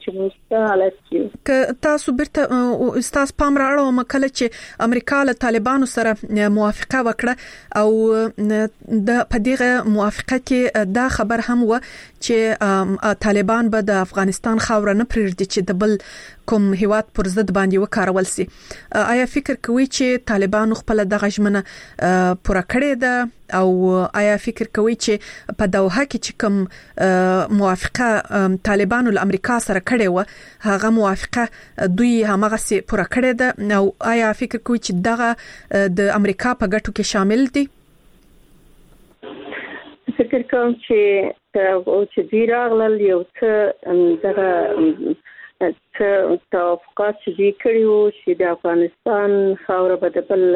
که تاسو برته استاد پام راړو مکله چې امریکا له طالبانو سره موافقه وکړه او د پدیغه موافقه کې دا خبر هم و چې طالبان به د افغانستان خاور نه پرېږدي چې د بل کوم هیواد پر ضد باندې وکارول سي. آیا فکر کوي چې طالبان خپل دغه ژمنه پوره کړې ده او آیا فکر کوي چې په دوحه کې چې کوم موافقه طالبانو له امریکا سره کړې و هغه موافقه دوی همغه سي پوره کړې ده او آیا فکر کوي چې دغه د امریکا په ګټو کې شامل دي؟ فکر کوم چې او چې دی راغلل یو څه دغه څه توافقات چې دی کړیو چې د افغانستان خاوره به د بل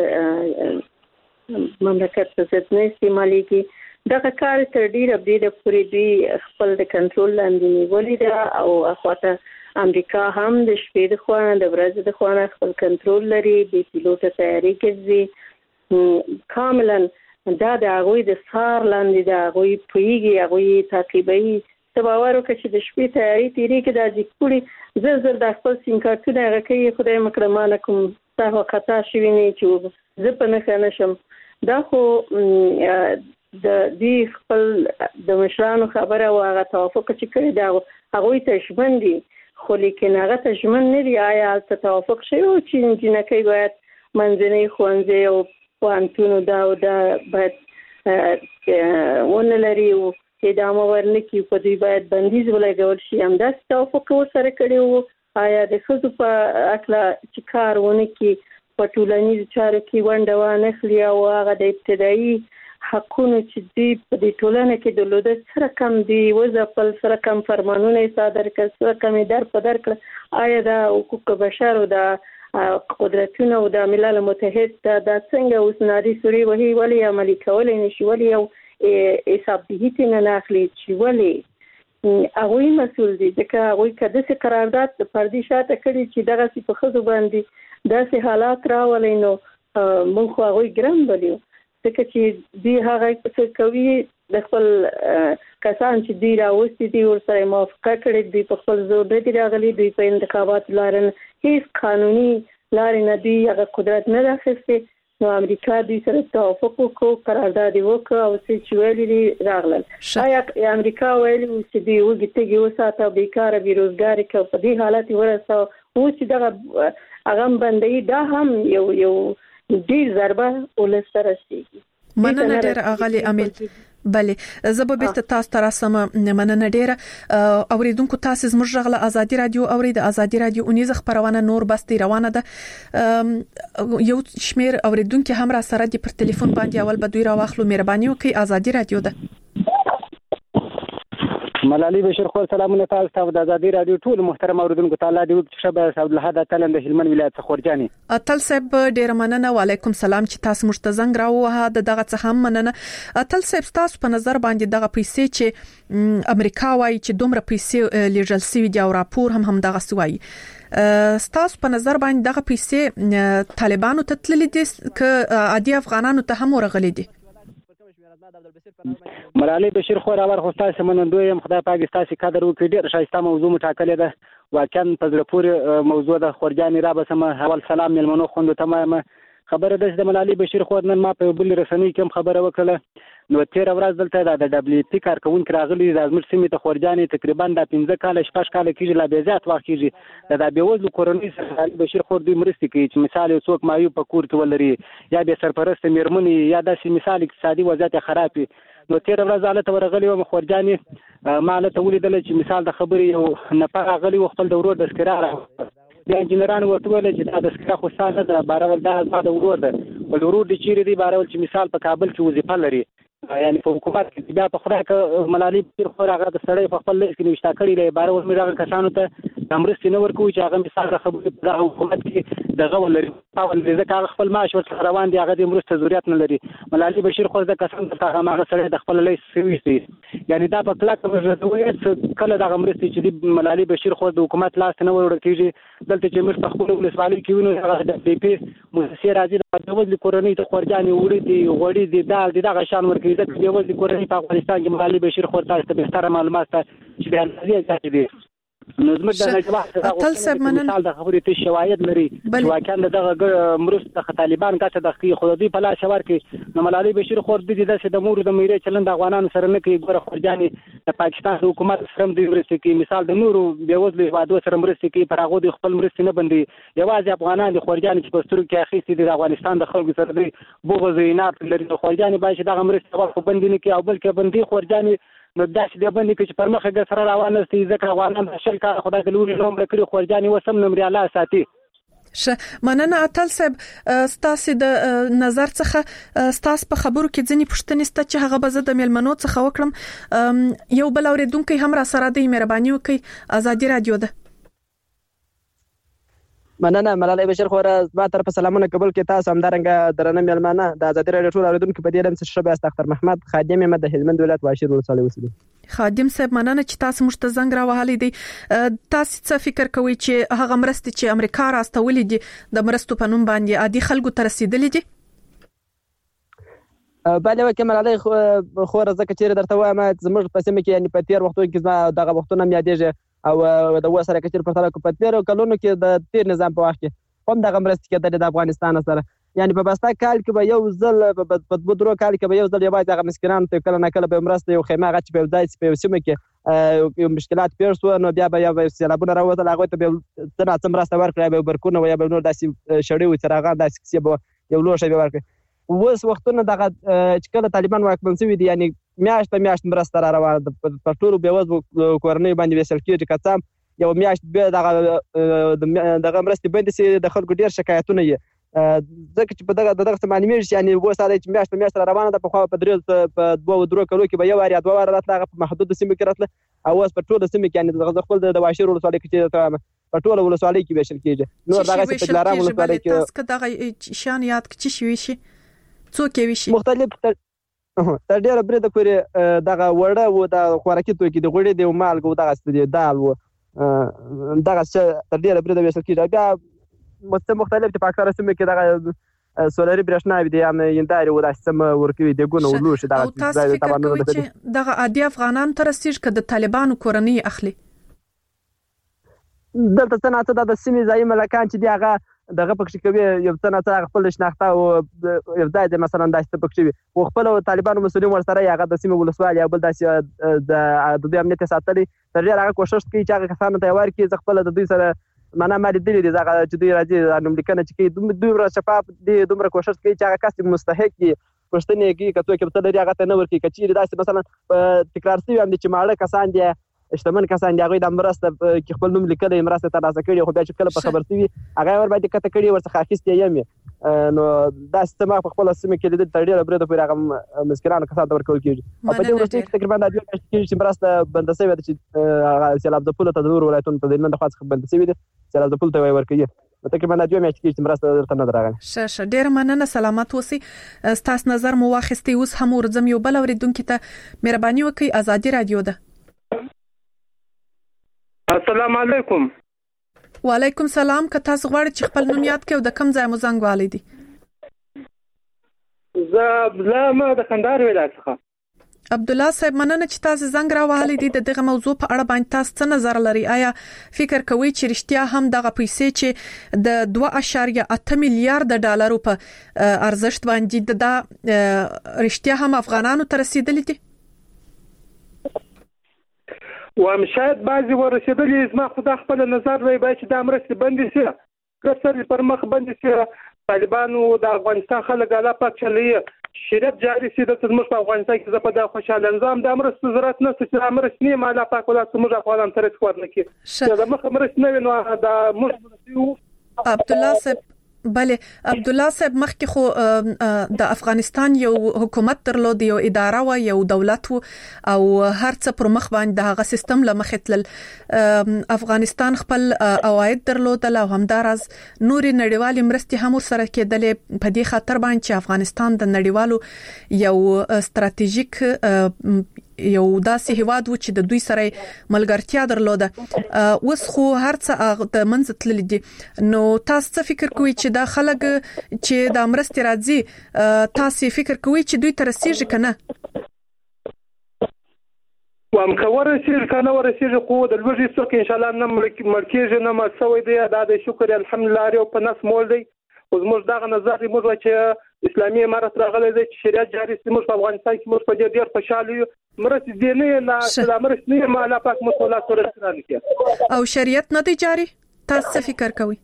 مملکت په ضد نه استعمالېږي دغه کار تر ډیره بریده پورې دوی خپل د کنټرول لاندې نیولې ده او اخواته امریکا هم د شپې د خوانه د ورځې د خوانه خپل کنټرول لري د پیلوټ تیاری کوي کاملا دا د هغوی د سار لاندې د هغوی پوهیږي هغوی تعقیبوي ته باور وکړه چې د شپې تیاری تیری کې دا ځکوړي زر زر د خپل سیم کارتونه هغه کوي خدای مکړه مانه کوم څه خطا شوی نه چې زه په نه نشم دا خو د دې خپل د مشرانو خبره او هغه توافق چې کړی دا هغوی ته ژمن دي خو لیکن هغه ته ژمن نه دی آیا ته توافق شوی او چې جنکۍ باید منځنۍ ښوونځي او پوهنتون دا او دا باید ونه لري او ادامه ورنکي په دوی باید بندیز ولګول شي همداسې توافق ورسره کړی وو آیا د ښځو په اکله چې کار ونه کړي په ټولنیزو چارو کې ونډه وانخلي او هغه د ابتدایي حقونو چې دوی په دې ټولنه کې درلوده سره کم دي وځپل سره کم فرمانونه یې صادر کړل سره کم یې در په در کړل آیا د حقوق بشر او د قدرتونه او د ملل متحد دا څنګه اوس نادي سوري وهي ولې عملي کولی نشي ولې یو حساب دهیتی نه ناخلی چې ولی هغوی مسئول دي ځکه هغوی که داسې قرارداد د پردي شاته کړي چې دغسې په ښځو باندې داسې حالات راولي نو موږ خو هغوی ګران بلیو ځکه چې دوی هغه څه کوي د خپل کسان چې دوی راوستي دي ورسره موافقه کړې دوی په خپل زور نه دي راغلي دوی په انتخاباتو لارې هیڅ قانوني لارې نه دوی هغه قدرت نه ده اخیستی نو امریکا دوی سره توافق وکړو قرارداد وکړ او څه چې ویلي دي راغلل آیا امریکا ویلي چې دوی وږي تږي وساته او بیکاره بېروزګاري کړو په دې حالت یې ورسوه اوس چې دغه هغه بندوي دا هم یو یو ډېر ضربه ولس ته رسېږي مننه ډېره اغلې امیل بله زه به بیرته تاسو ته راسم مننه ډېره اوریدونکو تاسو زموږ غږ له ازادي رادیو اوري د ازادي رادیو اونیزه خبرونه نور بستي روانه ده یو شمیر اوریدونکو هم را سره دي پر ټلیفون باندې اول به دوی راواخلو مهرباني وکړئ ازادي رادیو ده ملالي بشیر خو سلامونه تاسو ته د ازادي رادیو ټول محترم اوریدونکو تعالی دی چې شبه عبد الحد تلند هلمند ولایت خورجاني اتل صاحب ډیر مننه وعلیکم سلام چې تاسو مشت زنګ راوه د دغه څه هم مننه اتل صاحب تاسو په نظر باندې دغه پیسې چې امریکا وايي چې دومره پیسې لیږل سوي دي او راپور هم هم دغه سوي ستاسو په نظر باندې دغه پیسې طالبانو ته تللي دي که عادي افغانانو ته هم ورغلي دي ملالي بشیر خو راور خو تاسو منندوی يم خدای پاک تاسو قدر وکړي ډیر شایسته موضوع مټاکلې ده واقعا په زړه پورې موضوع ده خورجاني را بسمه اول سلام ملمنو خوند تمامه خبره ده د ملالي بشیر خو نن ما په بل رسنۍ کې خبره وکړه نو تیر ورځ دلته د دبليو پی کارکونکو راغلي د ازمر سیمه ته خورجاني تقریبا د پنځه کال شپږ کال کېږي لا به زیات وخت کېږي د بیوزلو کورنۍ سره بشیر خو دوی مرستې کوي چې مثال یو څوک مایو په کور کې ولري یا به سرپرست میرمنې یا د مثال اقتصادي وضعیت خرابي نو تیر ورځ حالت ورغلی و خورجاني ماله ته ولیدل چې مثال د خبرې یو نفر غلی خپل د ورور د سکرار د انجنیرانو ورته ویل چې دا د سکرا خو ساده ده بارول دا د ورور ده ول ورور د چیرې دی بارول چې مثال په کابل کې وظیفه لري یعنی په حکومت کې بیا په خره ک ملالي پیر خو هغه د سړی په خپل لیست کې نوښتا کړی دی بارول مې راغ کسانو ته امرستي نه ورکوي چې هغه مثال خبرې په حکومت کې دغه ولري او ځکه هغه خپل معاش ورته روان دي هغه د امرست ضرورت نه لري ملالي بشیر خو د قسم ته هغه سره د خپل لیس سوي یعنی دا په کلاک ورته کله د امرستي چې ملالي بشیر خو د حکومت لاس نه ورور کیږي دلته چې موږ په خپل ولسوالۍ کې وینو هغه د پی پی مؤسسې راځي د وځل کورنۍ ته خورجانې وړي دي غوړي دي دال دي دغه شان ورکړي د وځل کورنۍ په افغانستان کې ملالي بشیر خو تاسو ته بهتره معلومات چې بیان لري دي نو زموږ د نجواه تل سب منن د خبرې ته شواهد لري چې واقعا دغه مرسته طالبان ګټه د خي خودي په لاس ورکي نو ملالي بشیر خور دي د د مور د میره چلند افغانانو سره نه کوي ګوره خورجانې د پاکستان حکومت سره د مرستې کې مثال د نورو بیوزل هوادو سره مرستې کې پر هغه د خپل مرستې نه بندي یوازې افغانان د خورجانې چې په سترګو کې اخیستي د افغانستان د خلکو سره دی بوغ زینات لري د خورجانې باید دغه مرستې ورکو بندي نه کوي او بلکې بندي خورجانې نو داسې د باندې چې پر مخه ګر سره روان نشي ځکه افغانان شل کار خدای د لوري نوم لري خورجانې وسم نمبر الله ساتي ش مننه اتل صاحب ستاسو د نظر څخه ستاسو په خبرو کې ځنی پښتنې ست چې هغه بزه د ملمنو څخه وکړم یو بل اوریدونکو هم را سره د مهرباني وکي ازادي رادیو ده مننه ملالي بشیر خو را ما تر په سلامونه قبول کې تاسو همدارنګه درنه ملمانه د ازادي رادیو ټول اوریدونکو په دې لم څه شبه استاختر محمد خادم مد هلمند ولایت واشیر ولسوالۍ اوسېدو خادم صاحب مننه چې تاسو مشت زنګ را وهلې دي تاسو څه فکر کوئ چې هغه مرستې چې امریکا راستولې دي د مرستو په نوم باندې عادي خلکو ته رسیدلې دي بله وکه ملالي خو رزکه چیرې درته وایم زموږ په سیمه کې یعنی په تیر وختونو کې دغه وختونه مې یادېږي او د وسره کچیر په تلکو په تیر کلونو کې د تیر نظام په وخت کې هم دغه مرستې کېدل د افغانستان سره یعنی په بستا کال کې به یو ځل په بدرو کال کې به یو ځل یوازې هغه مسکینانو ته کله نه کله به مرسته یو خیمه غچ په ځای په سیمه کې یو مشکلات پیښ شو نو بیا به یو سیلابونه راوته هغه ته به څنګه څنګه مرسته ورکړي به برکونه یا به نور داسې شړې و چراغان داسې کیسه به یو لوښه به ورکړي اوس وختونه دغه چې کله طالبان واکمن شوي دي یعنی میاشت په میاشت مرسته را روانه په ټولو بېوزلو کورنیو باندې ویشل کېږي که څه هم یو میاشت بیا دغه دغه مرستې بندې شي د خلکو ډېر شکایتونه یې ځکه چې په دغه دغه څه معلومېږي یعنی اوس دا چې میاشت په میاشت را روانه ده پخوا په درې په دوه درو کلو کې به یو وار یا دوه واره راتله هغه په محدودو سیمو کې راتله او اوس په ټوله سیمه کې یعنی دغه خپل د واشیر ولسوالۍ کې په ټوله ولسوالۍ کې ویشل کېږي نور دغه په دلارام ولسوالۍ کې تاسو دغه شان یاد کړئ شي شي څوک یې وشي مختلف تر ډیره برید پورې دغه وړه و د خوراکي توکي د غوړي د مالګو دغه ستدي دال و دغه تر ډیره برید وشل کېږي بیا مختلف په اکثره سیمو کې دغه سولري برېښنا وي د ینداري و د سم ورکوي د ګونو ولوش دغه ځای ته باندې دغه عادي افغانان تر سیج کده طالبانو کورنۍ اخلي دلته څنګه ته د سیمې ځای ملکان چې دی هغه دغه پکې کوي یو څنګه څنګه خپل شناخته او یو ځای د مثلا داسې پکې وي او خپل طالبانو مسؤلین ورسره هغه د سیمې ولسوالۍ او بل داسې د د امنیت ساتلي تر ډیره هغه کوشش کوي چې هغه کسانو ته ورکړي خپل د دوی سره معنا مالي دي دي هغه چې دوی راځي نو لیکنه چې دوی دوی شفاف دي دومره کوشش کوي چې هغه کس مستحق وي پښتنې کې کته کې په لري هغه ته نه ورکړي کچې داسې مثلا تکرار شوی هم چې ماړه کسان دي اشتمن کسان دی هغه د مرسته کې خپل نوم لیکل مرسته ترلاسه کړي خو بیا چې کله په خبر شوی هغه ور باندې کته کړي ورڅخه اخیستې یم نو دا سیستم په خپل سیمه کې د تړډیر برید په هغه مسکرانو کسان ته ورکول کېږي او په دې وروسته کې تقریبا د دې کې چې مرسته بند شوی د چې سیلاب د پوله تدور ولایتونو ته د نن د خاص بند شوی دي سیلاب د پوله ته ورکړي تقریبا د دې میاشتې کې مرسته درته نه دراغله شه شه ډیر مننه سلامت اوسئ ستاسو نظر مو واخیستي اوس هم ورځم یو بل اوریدونکو ته مهرباني وکړئ ازادي رادیو ده السلام علیکم وعلیکم سلام که تاسو غواړئ چې خپل نوم یاد کړئ او د کوم ځای مو زنګ والی دي زه زما د کندهار ولایت څخه عبد الله صاحب مننه چې تاسو زنګ را وهلي دي د دغه موضوع په اړه باندې تاسو څه نظر لري آیا فکر کوئ چې رښتیا هم دغه پیسې چې د دوه اعشاریه اته میلیارډ ډالرو په ارزښت باندې د رښتیا هم افغانانو ته رسیدلې دي و شاید بعضی ورسېدلې زما خدا خپل نظر وي باید چې دا مرستې بندې شي که سر پر مخ بندې شي طالبانو د افغانستان خلک الله پاک چلي شریعت جاري شي د زموږ په افغانستان کې زه په دا خوشاله نظام د مرستې ضرورت نشته چې د مرستې نه الله پاک ولا زموږ افغانان تر څو ورنکي دا مخ مرستې نه نو دا موږ عبد الله صاحب بله عبد الله صاحب مخکې خو د افغانستان یو حکومت درلود یو اداره و یو دولت و او هر څه پر مخ باندې دغه سیستم لمخې تل افغانستان خپل عواید درلودل او همدارز نوري نړیوالې مرستې هم سره کېدلې په دې خاطر باندې چې افغانستان د نړیوالو یو ستراتیژیک یو داسې هیواد و چې د دوی سره ملګرتیا درلوده اوس خو هر څه د منځ تللی دي نو تاسو څه فکر کوئ چې دا خلک چې د مرستې راځي تاسو فکر کوئ چې دوی تر رسیږي کنه وام کورسیر کنه ورسیر قوه د لوږې څوک ان شاء الله نه مرکیږي نه مسوي دی دا د شکر الحمدلله او په نس مول دی او زموږ دغه نظر موږ چې اسلامي امارت راغلی دی چې شریعت جاری سي موږ په افغانستان کې موږ په ډېر ډېر خوشاله یو مرستې دي نه نه مرستې نه ما لا پاک مسوله سره سره او شریعت نه دی جاری تاسو فکر کوئ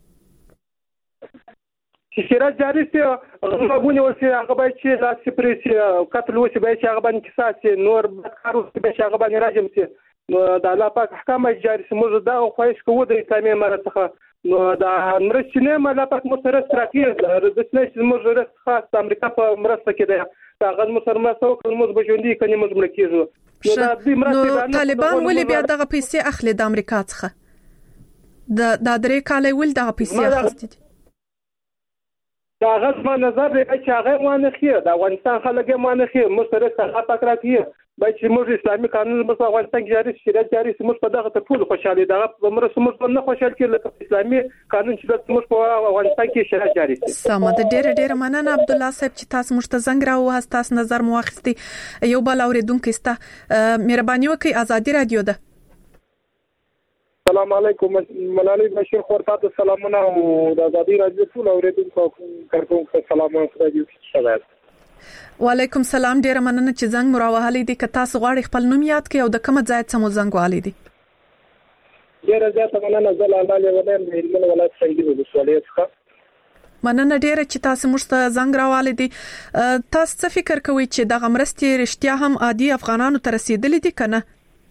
چې شریعت جاری سي غوونه وسی هغه باید چې لا سپریسي قتل وسی باید چې هغه باندې کیسه نور بدکارو چې هغه باندې راځم سي نو د الله پاک احکام جاری سي موږ دا خواهش کوو د اسلامي امارت څخه نو دا مرستې نه ما لا پاک مسره استراتیژي د دسنه موږ رس خاص د امریکا په مرسته کې ده دا غږ مسره مسو کوم موږ بجوندي کني موږ ملکیږو نو طالبان ولې بیا دغه پیسې اخلي د امریکا څخه د د درې کال ول دغه پیسې اخستي دا غږ ما نظر دی چې هغه مانه خیر د افغانستان خلک مانه خیر موږ سره څنګه پکراتی باید چې موږ اسلامي قانون په افغانستان کې جاری شریعت جاری سي موږ په دغه ته ټول خوشاله دغه مرسته موږ نه خوشاله کړل اسلامي قانون چې موږ په افغانستان کې شریعت جاری سي سمه د ډېر ډېر مننه عبد الله صاحب چې تاسو موږ ته زنګ راوهاست تاسو نظر مو واخستي یو بل اوریدونکو ستا مهرباني وکړئ ازادي رادیو ده السلام علیکم ملالي بشیر خور تاسو سلامونه او د ازادي رادیو ټول اوریدونکو کوم سلامونه راځي شباب وعلیکم سلام ډیر مننه چې زنګ مراوهلې دي که تاسو غواړئ خپل نوم یاد کړئ او د کوم ځای څخه مو زنګ والي دي ډیر زیاته مننه زل الله ولې د هلمند ولایت څنګه د سوالې څخه مننه ډیر چې تاسو موږ ته زنګ راوالې دي تاسو څه فکر کوئ چې د غمرستي رښتیا هم عادي افغانانو ته رسیدلې دي کنه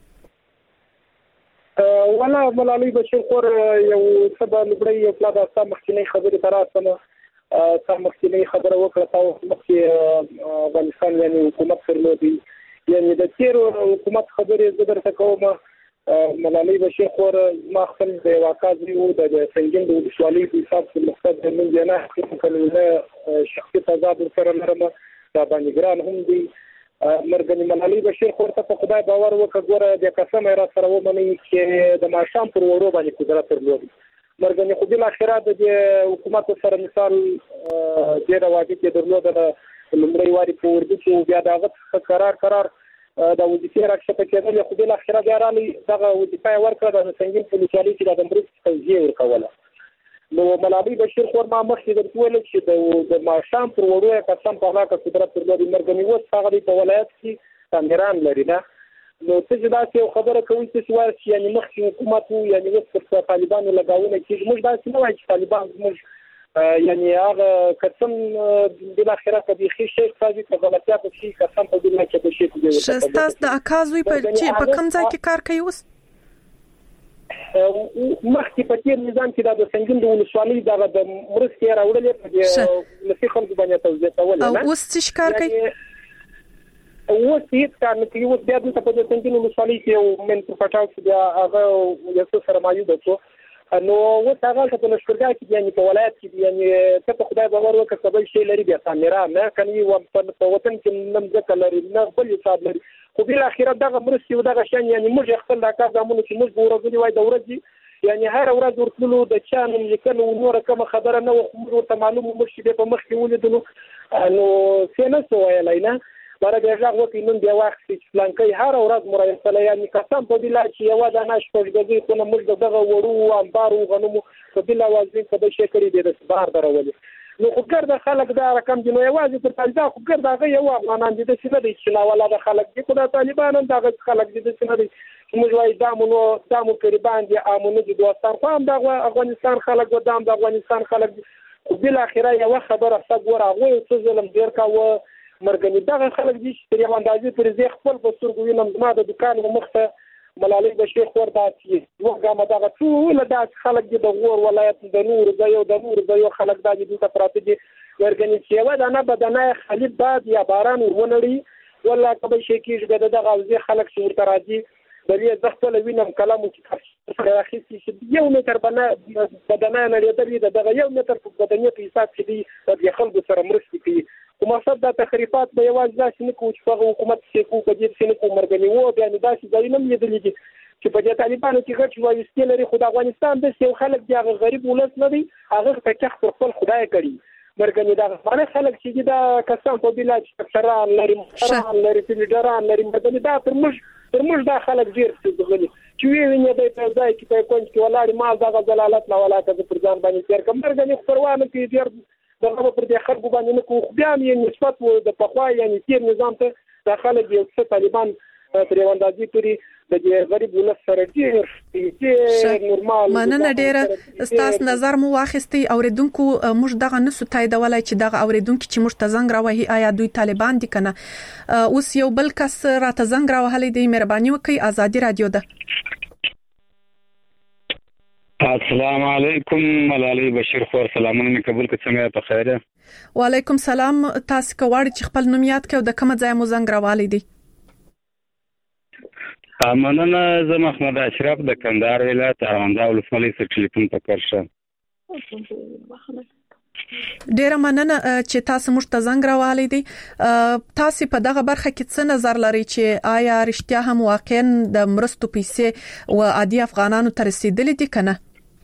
ولا ملالي بشیر خور یو سبا لبړی یو پلا د مخکینی خبرې تراسمه سم مخکینی خبره وکړه تاسو مخکې افغانستان یعنی حکومت فرمودي یعنی د تیر حکومت خبرې زبر تکومه ملالي بشیر خور ما خپل د واقعي او د سنگین د سوالي په حساب کې مقصد من جنا کله شخصي تضاد سره لرمه دا باندې ګران هم دي مرګنی ملالي بشیر خور ته په خدای باور وکړه ګوره د قسم را سره ومني چې د ماشام پر ورو باندې قدرت درلودي مرګنی خو بل اخرات د حکومت سره مثال د راوځي چې درلوده لمړی واري په ورده کې بیا داغه قرار قرار د وظیفې راکښته کېدل خو بل اخرات یارالي دغه وظیفه ورکړه د څنګه په لچالي چې د مرستې توجیه ورکوله نو ملالي بشیر خور ما مخکې درته ویل چې د ماشام پر ورو قسم په هغه قدرت درلودي مرګنی وس هغه په ولایت کې کامیران لري نه نو څه چې دا څه خبره کوي چې وایي یعنی مخکې حکومت وو یعنی وس پر طالبانو لګاونه کې موږ دا څه نه وایي چې طالبان موږ یعنی هغه قسم د اخرت د خې شي څه چې غلطیا په شي قسم په دې کې د شي کې شستاس د اکازوي په چې په کوم ځای کې کار کوي اوس مخکې په تیر نظام کې د سنگین د ولسوالۍ د مرستې راوړلې په دې لسی خلکو باندې توزیع کول او اوس څه کار کوي اوس هیڅ کار نه کوي اوس بیا د په دې سنگین ولسوالۍ کې یو من په پټاو کې بیا هغه یو څه سره مایو ده نو اوس هغه په نشکرګا کې یعنی په ولایت کې یعنی ته په خدای باور وکړه سبل شي لري بیا کامیرا نه کني و په وطن کې نم ځکه لري نه بل حساب لري خو بل اخیرا دغه مرستې او دغه شان یعنی موږ خپل د کار زمونږ چې موږ ورغلي وای د ورځي یعنی هر ورځ ورتلو د چان لیکنو نور کوم خبره نه و ورته معلومه مو شي په مخ کې ولیدلو نو څنګه سوې لاینا برای بیا وقتی نون بیا وخت چې فلانکې هر ورځ مرایسله یعنی قسم په دې چې یو د ناش پښګږي کو نه موږ دغه وړو انبار او غنمو په بل وازین په دې شکرې د سبار درولې نو خو ګرځه خلک دا رقم دی نو یوازې پر طالبان خو ګرځه هغه یو افغانان دي چې نه دي چې لا ولا د خلک دي خو د طالبانان دا خلک دي چې نه دي موږ وایي دا مونږ دا مو قربان دي امونه دي دوستان خو هم د افغانستان خلک و د افغانستان خلک بل اخره یو خبره څنګه راغوي چې ظلم ډیر کاوه مرګنی دغه خلک دي چې یو اندازې پر زی خپل په سترګو وینم ما د دکان مخته ملالۍ بشیر خور داسې وګامه دغه ټول داسې خلک دي د غور ولایت د نور ځایو د نور ځایو خلک دا دي د پراته دي ورګنې چې و دا نه بدنه خالد باد یا باران ورونړي ولا کبه شي کېږي دغه اوځي خلک چې ورته راځي د دې ځخته وینم کلامو چې سره اخیستي چې یو متر بنا بدنه نه لري دغه یو متر په بدنه په حساب کې دي د خلکو سره مرستې کوي کوم مقصد د تخریبات به یوازې داسې نه کوي چې په حکومت کې کوم په دې څه نه کوم مرګنی وو بیا نه داسې ځای نه لیدل دي چې په دې طالبانو کې غټ وایستي لري خو د افغانستان د یو خلک دی هغه غریب ولس نه دی هغه په چخ پر خپل خدای کړي مرګنی دا باندې خلک چې دا کسان په بلاد څران لري څران لري فلیډران لري مرګنی دا پر موږ پر موږ دا خلک ډیر څه غلي چې وی ویني د په ځای کې په کونج کې ولاړ مال دا غزلالت نه ولا ته پر ځان باندې تیر کوم مرګنی پروانه کې ډیر دغه پر دې خلکو باندې نه کوو بیا یې نسبت وو د پخوا یعنی تیر نظام ته داخله دی چې طالبان پریواندازي کوي د دې غریب ولس سره ډیر ډیر نورمال مننه ډیره ستاسو نظر مو واخیستي اوریدونکو موږ دغه نسو تاییدولای چې دغه اوریدونکو چې موږ ته زنګ راوهي آیا دوی طالبان دي کنه اوس یو بل کس راته زنګ راوهلې دی مهرباني وکړئ ازادي رادیو ده السلام علیکم ملالۍ بشیر خور سلامونه قبول کړئ څنګه په خیره وعلیکم سلام تاسو کوړ چې خپل نوم یاد کړئ د کوم ځای مو زنګ راوالې دی مننه زه محمد اشرف د کندهار ولایت ارواندا ولسوالۍ څخه ټلیفون پکړ شم ډیره مننه چې تاسو موږ ته زنګ راوالې دي تاسو په دغه برخه کې څه نظر لري چې آیا رښتیا هم واقعا د مرستو پیسې او عادي افغانانو ته رسیدلې دي کنه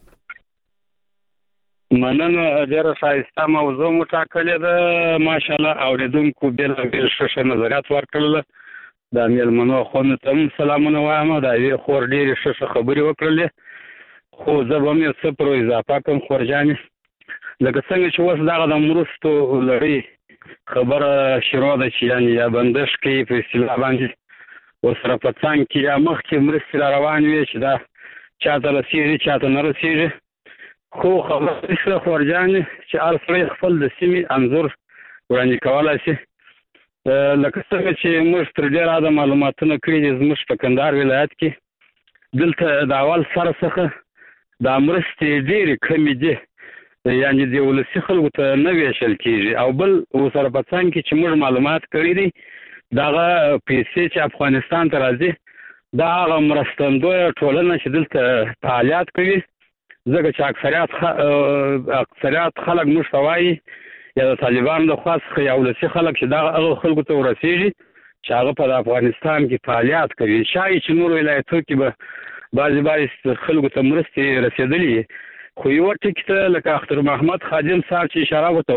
مننه ډیره ښایسته موضوع مو ټاکلې ده ماشاءالله اوریدونکو بیل بیل ښه نظریات ورکړل د میلمنو خونو ته سلامونه وایم دا یو خور ډیره ښه خبرې وکړلې خو زه به مې څه پرو اضافه کوم خورجانې لکه څنګه چې اوس دغه د مرستو لړۍ خبره شروع ده چې یعنې یا بندش کوي په اصطلاح باندې ورسره په څنګ کې یا مخکې مرستې را روان وي چې دا چاته رسېږي چاته نه رسېږي خو خبره ښه خورجانې چې هر سړی خپل د سیمې انځور وړاندې کولی شي لکه څنګه چې موږ تر ډېره د معلوماتونه کړي دي زموږ په کندهار ولایت کې دلته د اول سر څخه دا مرستې ډېرې کمې دي یعنې د ولسي خلکو ته نه ویشل کېږي او بل ورسره په څنګ کې چې موږ معلومات کړي دي دغه پیسې چې افغانستان ته راځي دا هغه مرستندویه ټولنه چې دلته فعالیت کوي ځکه چې اکثریت اکثریت خلک موږ ته وایي یا د طالبانو د خوا څخه یا ولسي خلک چې دغه هغه خلکو ته ورسېږي چې هغه په افغانستان کې فعالیت کوي شاید چې نور ولایتونو کې به بعضې بعضې خلکو ته مرستې رسېدلې خو یوه ټکي ته لکه اختر محمد خادم صاحب چې اشاره ورته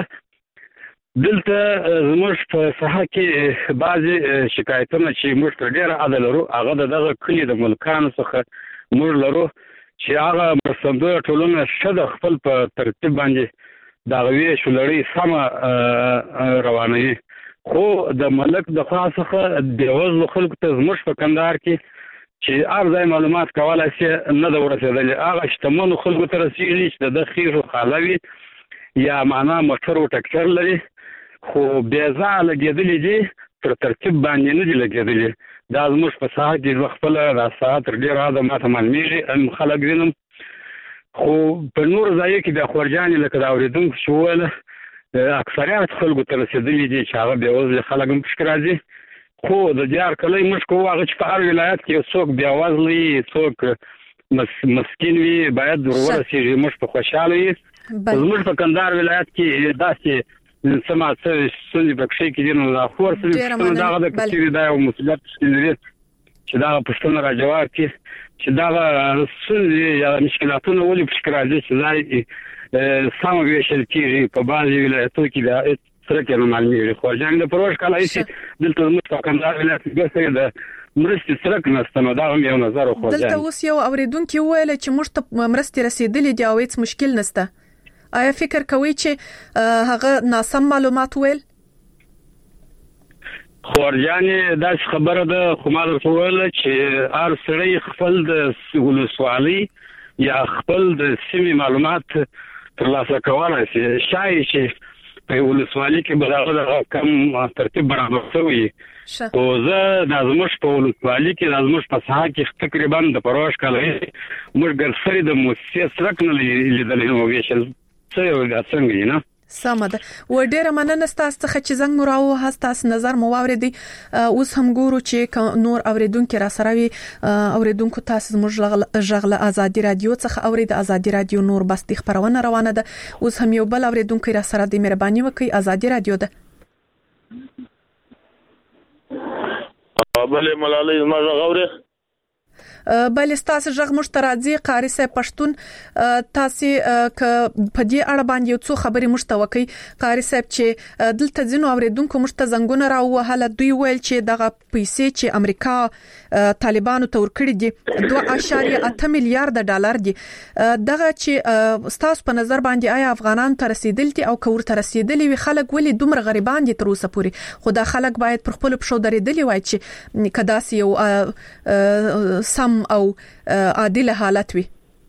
وکړله دلته زموږ په ساحه کې بعضې شکایتونه چې موږ تر ډېره عده لرو هغه د دغه کلي د ملکانو څخه موږ لرو چې هغه مرستندویه ټولنه ښه د خپل په ترتیب باندې دغه ویش لړۍ سمه روانوي خو د ملک د خوا څخه بېوزلو خلکو ته زموږ په کندهار کې چې هر ځای معلومات کولی شي نه ده ورسېدلې هغه شتمنو خلکو ته رسېږي چې د ده خېږو خاله وي یا معنا موټر و ټکټر لري خو بې ځایه لګېدلي دي پر ترتیب باندې نه دي لګېدلي دا زموږ په ساحه کې زه خپله دا ساعت تر ډېره حده ماته معلومېږي هم خلک وینم خو په نور ځایو کې د خورجانې لکه د اورېدونکو چې وویله اکثریت خلکو ته رسېدلي دي چې هغه بېوزلي خلک هم پکې راځي خو د دې هرکلی موږ کوو هغه چې په هر ولایت کې یو څوک بېوزله وي څوک مسکین وي باید ور ورسېږي موږ په خوشحاله وي زموږ په کندهار ولایت کې داسې څه ما څه ستونزې پکښې کې دي نو دا خور څه پوښتنه دغه ده که چېرې دا یو مسؤلیت پوښتنې لري چې دغه پوښتنه را جواب کړي چې دغه ستونزې یا مشکلاتونه ولې پکښې راځي چې ځای سمه ویشل کېږي په بعضې ولایتونو کې د سره کې نه معلومېږي خورجانې د پروژ کال هسې دلته زموږ په کندهار ولایت کې بېرته د مرستې څرک نشته نو دا هم یو نظر و خورجانې دلته اوس یو اورېدونکي وویله چې موږ ته مرستې رسېدلې دي او هېڅ مشکل نشته آیا فکر کوئ چې هغه ناسم معلومات ویل خورجانې داسې خبره ده خو ما درته وویله چې هر سړی خپل د ولسوالۍ یا خپل د سیمې معلومات ترلاسه کولی شي شاید چې په ولسوالۍ کې به کم ترتیب برابر شوی او زه د زموږ په ولسوالۍ کې د زموږ په ساحه کې تقریبا د پروش کالې موږ ګرځري د موسسې سرک نه لیدل نو ویشل څه یو څنګه نه سمه ده و ډیره مننه ستاسو څخه چې زنګ مو راو هستاس نظر مو واوریدي اوس هم ګورو چې نور اوریدونکو را سره وي اوریدونکو تاسو موږ ژغله ازادي رادیو څخه اورید ازادي رادیو نور بس د خبرونه روانه ده اوس هم یو بل اوریدونکو را سره د مهرباني وکي ازادي رادیو ده بله ملالۍ ما غوړې بل تاسو ژغ مشترازي قاری صاحب پښتون تاسو ک په دې اړه باندې یو څو خبرې مشتوکي قاری صاحب چې دلته ځینو اوریدونکو مشته زنګونه راوهله دوی ویل چې دغه پیسې چې امریکا طالبانو تور کړی دي دوه اعشاریه اته میلیارډ ډالر دي دغه چې تاسو په نظر باندې آیا افغانان ته رسیدل دي او کور ته رسیدلی وي خلک ولې دومره غریبان دي تر اوسه پورې خو دا خلک باید پر خپل پښو درېدلی وای چې کداسي یو سم او عادل حالت وي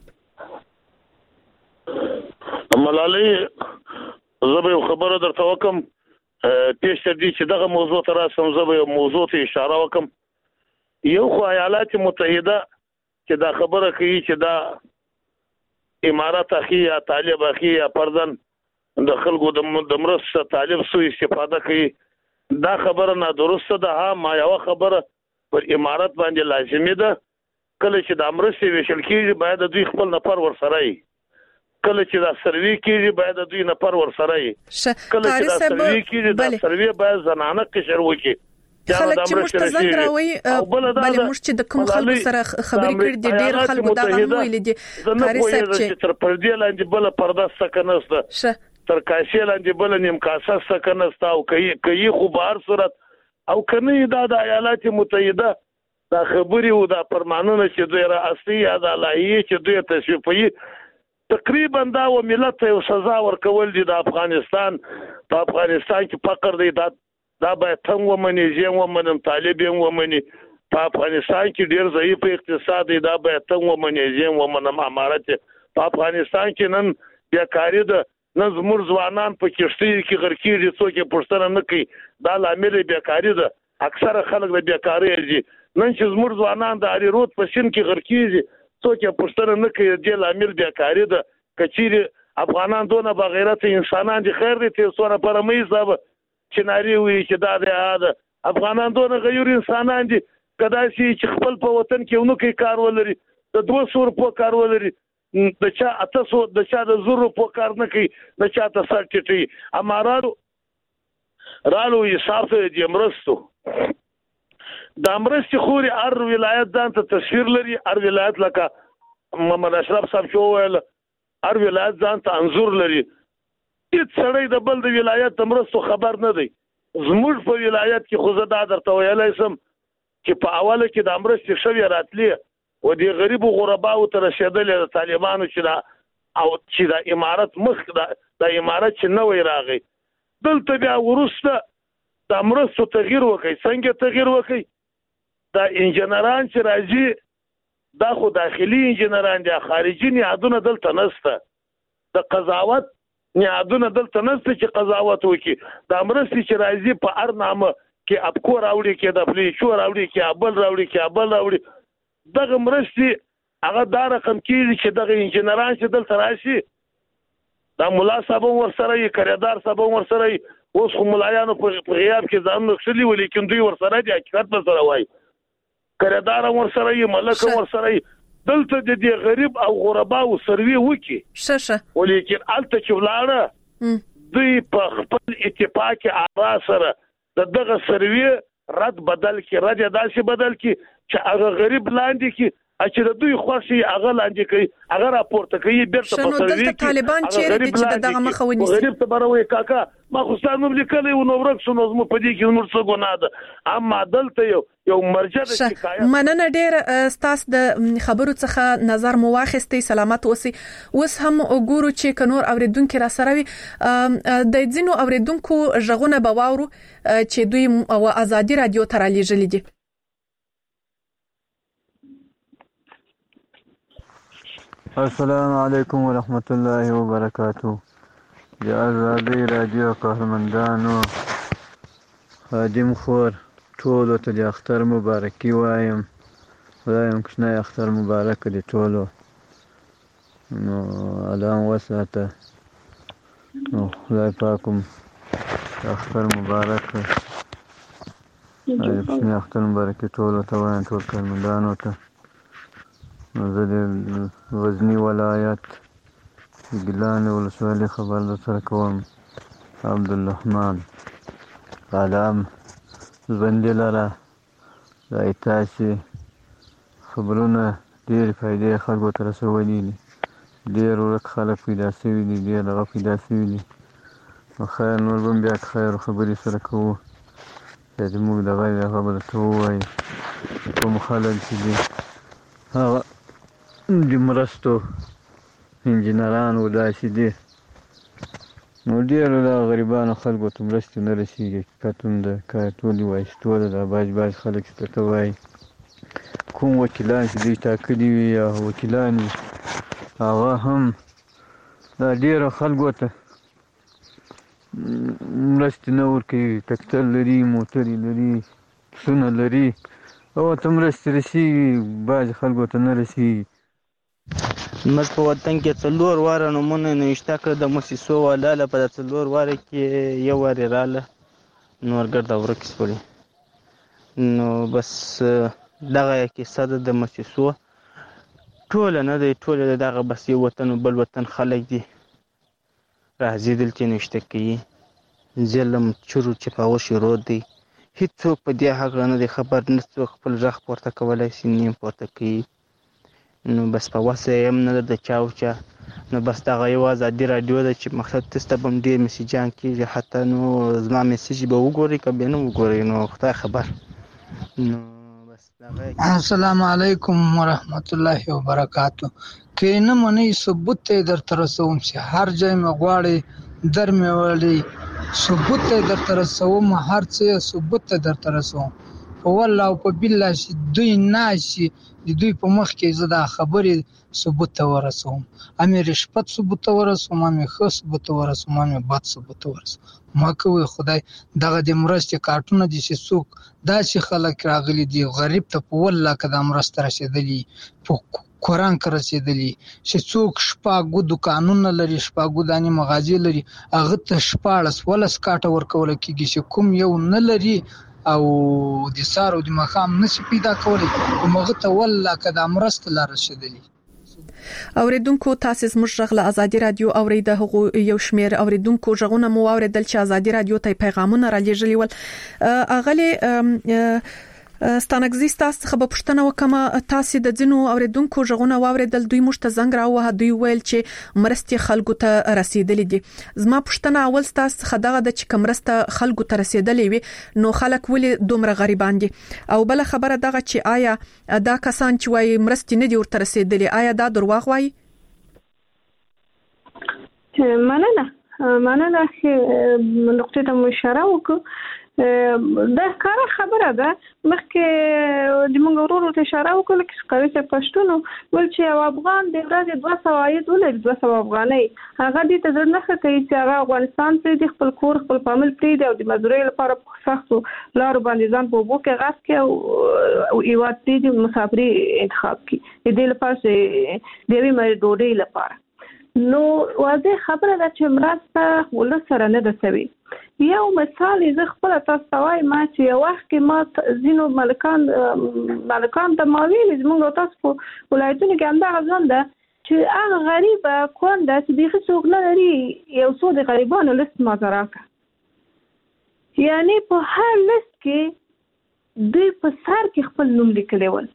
ملالۍ زه خبره درته وکم پیش تر دې چې دغه موضوع ته راسم زه به موضوع ته اشاره وکم یو خو ایالات متحده چې دا خبره کوي چې دا امارات اخی یا طالب اخی یا پردن د خلکو د مرسته طالب سو استفاده کوي دا خبره نه درسته ده ها ما یو خبره پر امارات باندې لازمي ده کله چې د امرسته وشل کېږي باید دوی خپل نفر ورسره وي کله چې دا سروي کېږي باید دوی نفر ورسره وي کله چې دا سروي کېږي دا سروي باید زنانه قشر وکړي خلک چې مشتزنګ راوي بل مش چې د کوم خلکو سره خبرې کړې دي ډېر خلکو دا هم ویل دي قاری صاحب چې تر پردې لاندې بل پرده سکنسته تر کاسې لاندې بل نیم کاسه سکنسته او کوي کوي خو بهر صورت او کني دا د ایالات متحده دا خبري او دا پرمانونه چې دوی را اصلي یا د لایي چې دوی تصویبوي تقریبا دا و ملت یو سزا ورکول دي د افغانستان په افغانستان کې فقر دی دا دا باید څنګه ومني ځین ومنم طالبین ومني په افغانستان کې ډیر ضعیف اقتصاد دی دا باید څنګه ومني ځین ومنم امارت په افغانستان کې نن بیکاری ده نن زموږ ځوانان په کشتۍ کې غرقېږي څوک یې پوښتنه نه کوي دا لامل بیکاری ده اکثره خلک د بیکاری دي نن چې زموږ ځوانان د اړې رود په سین کې غرقېږي څوک یې پوښتنه نه کوي د لامل بیکاری ده کچېری افغانان دونه بغیرت انسانان دي خیر دي ته سره پرمې حساب چې ناری وي چې دا د افغانان دونه غیر انسانان دي کداسي چې خپل په وطن کې ونو کې کار ولري د دوه سو روپو کار ولري د چا اته سو د چا د زر روپو کار نه کوي د چا ته سر ټټي امارادو رالو حساب ته د امرستو د امرستي خوري ار ولایت ځان ته تصویر لري ار ولایت لکه محمد اشرف صاحب شو ویل ار ولایت ځان ته انزور لري هیڅ سړی د بل د ولایت امرستو خبر نه دی زموږ په ولایت کې خو زه دا درته ویلای سم چې په اوله کې د امرستي شوی راتلی و دې غریب غرباو ته رسیدلې د طالبانو چې دا او چې د امارت مخ د امارت چې نو راغی دلته بیا ورسته د امرستو تغییر وکړي څنګه تغییر وکړي دا انجنیران چې راځي دا خو داخلي انجنیران دي خارجي نیادونه دلته نشته د قضاوت نیادونه دلته نشته چې قضاوت وکړي د امرستي چې راځي په هر نامه کې ابکو راوړي کې د بلی شو راوړي کې ابل راوړي کې ابل راوړي دغه مرستي هغه دا رقم کېږي چې دغه انجنیران چې دلته راشي دا مولا صاحب ورسره یې کریدار صاحب ورسره یې اوس خو ملایانو په غیاب کې ځان نښلي ولیکن دوی ورسره دي حقیقت به سره وایي کریدار ورسره یې ملک ورسره یې دلته د دې غریب او غرباو سروي وکي ششه ولیکن الته چې ولاړه دوی په خپل اتفاق آرا سره دغه سروي رد بدل کی رد داسې بدل کی چې هغه غریب لاندې کی چې د دوی خوشي هغه لاندې کوي هغه راپورته کوي بیرته په سروي کې طالبان چیرې چې دغه مخه ونیسي غریب ته بروي کاکا ما خو ستاسو لیکلې و نو ورک شنو زمو په دې کې نور څه ګناه ده اما دلته یو یو مرجع د شکایت مننه ډیر ستاسو د خبرو څخه نظر مو واخیستي سلامت اوسئ اوس هم وګورو چې کنور اوریدونکو را سره وي د ځینو اوریدونکو ژغونه بواورو چې دوی او ازادي رادیو تر لیږلې دي السلام علیکم ورحمت الله وبرکاتہ د ازادۍ راډیو کارمندانو خادم خور ټولو ته د اختر مبارکي وایم. خدایم کوچنی اختر مبارک دی ټولو. نو الله وساته. نو خدای پاکم اختر مبارک کوچنی اختر مبارکي ټولو ته وایم، ټول کارمندانو ته. نو زه د غزني ولایت ګیلان ولسوالۍ خبر در سره کوم. عبدالرحمن غلام ژوندي لره. دا تاسې خبرونه ډېرې فایدې خلکو ته رسولي دي. ډېر ورک خلک پیدا شوي دي، ډېر هغه پیدا شوي دي. نو خیر نور به هم بیا خیر خبرې سره کوو چې زموږ دغه هغه به درته ووایي کوم خلک چې دي هغه د مرستو انجینران و داسې دي. نو ډېرو دغه غریبانو خلکو ته مرستې نه رسېږي. حقیقت هم ده، کارتولي وایستو ده. دا باز باز خلک چې درته وایي کوم وکیلان چې دوی ټاکلي وي یا وکیلان وي هغه هم دا ډېرو خلکو ته مرستې نه ورکوي. ټکټر لري، موټرې لري، پسونه لري، هغو ته مرستې رسېږي، بعضې خلکو ته نه رسېږي. زموږ په وطن کې څلور واره نومونه نوشته کړه د موسسو والا له په دا څلور واره کې یو وار یې راله نور ګرده ورک شولې. نو بس دغه کیسه ده د موسسو. ټوله نه دی، ټوله د دغه بس یو وطن و بل وطن خلک دي راځي دلته نوشته کوي. ظلم چورو چپاو شروع دی. هېڅوک په دې هغه نه دی خبر، نه څوک خپل غږ پورته کولی شي، نه یې پورته کوي. نو بس په وسه یې هم نه ده د چا و چا. نو بس دغه یو ازادي راډیو ده چې مقصد تاسو ته به هم ډېر میسیجان کېږي. حتی نو زما میسیج به وګورئ که بیا نه وګورئ نو خدای خبر. نو السلام علیکم ورحمت الله وبرکاتو. که نه منئ ثبوت ته یې درته رسوم چې هر ځای مې غواړئ در مې وړئ، ثبوت ته یې درته رسوم، هر څه یې ثبوت ته درته رسوم. په والله او په بالله چې دوی ناشي د دوی په مخ کې زه دا خبرې ثبوت ته ورسوم. همې رشوت ثبوت ته ورسوم، همې ښه ثبوت ته ورسوم، همې بد ثبوت ته ورسوم. ما کوي خدای دغه د مرستې کارټونه دي چې څوک داسې خلک راغلي دي غریب ته په والله که دا مرسته رسېدلي په قرآن کې رسېدلي چې څوک شپاږو دوکانونه لري، شپاږو دانې مغازې لري، هغه ته شپاړس ولس کاټه ورکوله کېږي چې کوم یو نه لري او د سهار او د ماښام نشي پیدا کولی. همغه ته والله که دا مرسته لا رسېدلي. اوریدونکو تاسو زموږ غږ له ازادي رادیو اوریده. هغه یو شمیر اوریدونکو غږونه مو اوریدل چې ازادي رادیو ته پیغامونه را لېږلي ول. اغلی ستانګزي تاسو څخه په پښتنه وکما تاسو د ځینو اوریدونکو غږونه واوریدل، دوی موږ ته زنګ راوه، دوی ویل چې مرستې خلکو ته رسیدلې دي. زما پښتنه اول تاسو څخه دغه د چې کمرسته خلکو ته رسیدلې وي نو خلک ولې دومره غریبان دي؟ او بل خبره دغه چې آیا دا کسان چې وایي مرستې نه دي ورته رسیدلې آیا دا دروغ وایي؟ مننه مننه چې نقطې ته مو اشاره وکړه. دا کار خبره ده. مخکې د موږ ورورو ته اشاره وکړه چې قوي څه پښتون ول چې یو افغان د ورځې دوه سوه عاید ولري، دوه سوه افغانۍ. هغه دې ته ځل نه کوي چې هغه افغانستان پرېږدي، خپل کور خپل فامیل پرېږدي او د مزدورۍ لپاره په سختو لارو باندې ځان په اوبو کې غرق کړي او هېواد پرېږدي مسافري انتخاب کړي د دې لپاره چې د یوې مړۍ ډوډۍ لپاره. نو واضح خبره ده چې مرسته ولس سره نه ده سوي. یو مثال زه خپل تاسو ته وایم چې یو وخت کې ما ځینو مالکان مالکان ته ما ویلي زموږ تاسو په ولایتونو کې همدغه ځان ده چې هغه غریب کونډه چې بیخي څوک نه لري یو څو د غریبانو لیست ما ته راکړه. یعنې په هر لیست کې دوی په سر کې خپل نوم لیکلی ول.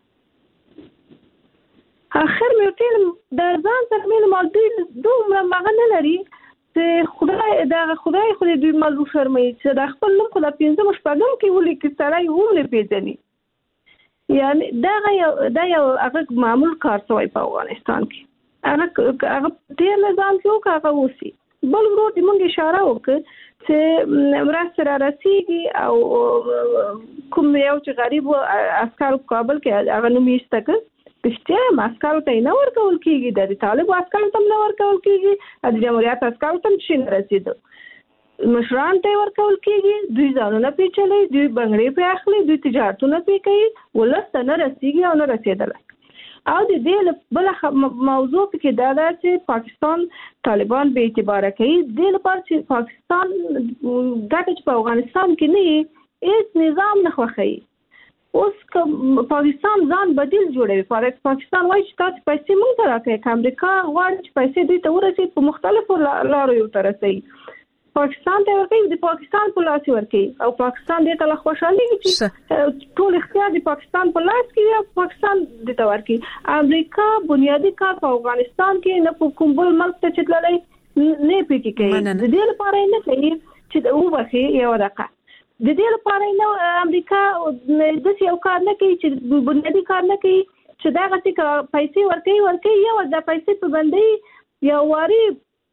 اخر مې ورته د ځان سره مې ما دوی دومره مغه نه لري چې خدای دا خدای خو دې دوی مالو شرمې چې دا خپل نوم خو د پنځم شپږم کې ولې کې سړی هم نه پیژني. یعنی دا یو دا یو هغه معمول کار شوی په افغانستان کې. هغه هغه ډېر نظام کې هغه اوسي. بل ورو دې مونږ اشاره وکړه چې مرسته را رسیږي او کوم یو چې غریب عسکر کابل کې هغه نوم یې ستکه پښتیا عسکرو ته نه ورکول کیږي، د طالب عسکرو ته نه ورکول کیږي، د جمهوریت عسکرو ته شي نه رسیدو، مشران ته ورکول کیږي، دوی ځانونه پیچلي، دوی بنگړي په اخلي، دوی تجارتونه پی کوي، ولسته نه رسیږي او نه رسیدل. او د دې بل موضوع کې دا ده چې پاکستان طالبان به اعتبار کوي، د لپاره چې پاکستان دغه په افغانستان کې نه هیڅ نظام نه خوښي. اوس پاکستان ځان بدیل جوړوي. پاکستان وایي چې تاسو پیسې موږ ته راکړئ، امریکا غواړي چې پیسې دوی ته ورسي په مختلفو لارو یو ته رسي. پاکستان ته ورکوي، د پاکستان په لاس ورکوي او پاکستان دې ته له خوشحالي چې ټول اختیار د پاکستان په لاس کې یا پاکستان دې ته ورکوي. امریکا بنیادی کار په افغانستان کې نه په کوم بل ملک ته چتللی نه پېږي کوي. د دې لپاره نه کوي چې د وبخي یو دقه د دې لپاره نه امریکا د یو کار نه کوي چې بنیادی کار نه کوي چې دا غټي پیسې ورکوي ورکوي یو د پیسې په باندې یو واري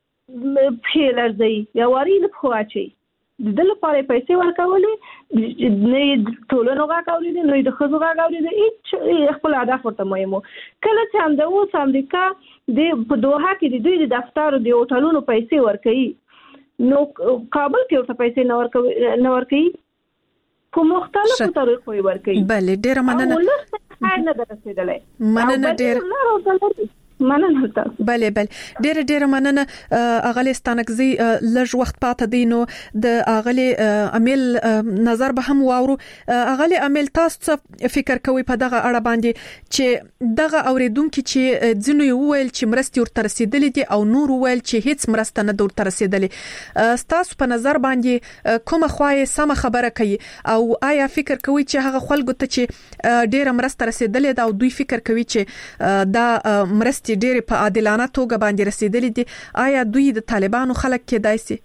پیلر دی یا واری له خواچي د لپاره پیسې ورکولې نه ټولنو غاکاوري نه د خزو غاکاوري د هیڅ خپل هدف ورته مهمو. کله چې هم د اوس امریکا د په دوحه کې د دوی د دفتر د هوټلونو پیسې ورکوي، نو کابل کې ورته پیسې نه ورکوي نه ورکوي په مختلفو طریقو ورکوي. بله ډیره مننه. نه درسېدلې مننه ډیره مننه تاسو. بله بله ډیره ډیره مننه. اغلی ستانکزی لږ وخت پاتې دی نو د اغلی امیل نظر به هم واورو. اغلی امیل تاسو څه فکر کوئ په دغه اړه باندې چې دغه اوریدونکو چې ځینو ویل چې مرستې ورته رسیدلې دي او نور ویل چې هیڅ مرسته نه ورته رسیدلې، تاسو په نظر باندې کومه خوای سم خبره کوي او آیا فکر کوئ چې هغه خلکو ته چې ډیره مرسته رسیدلې ده او دوی فکر کوي چې دا مرسته چې ډېر په عادلانه توګه باندې رسیدلې دي، آیا دوی د طالبانو خلک کېدای شي؟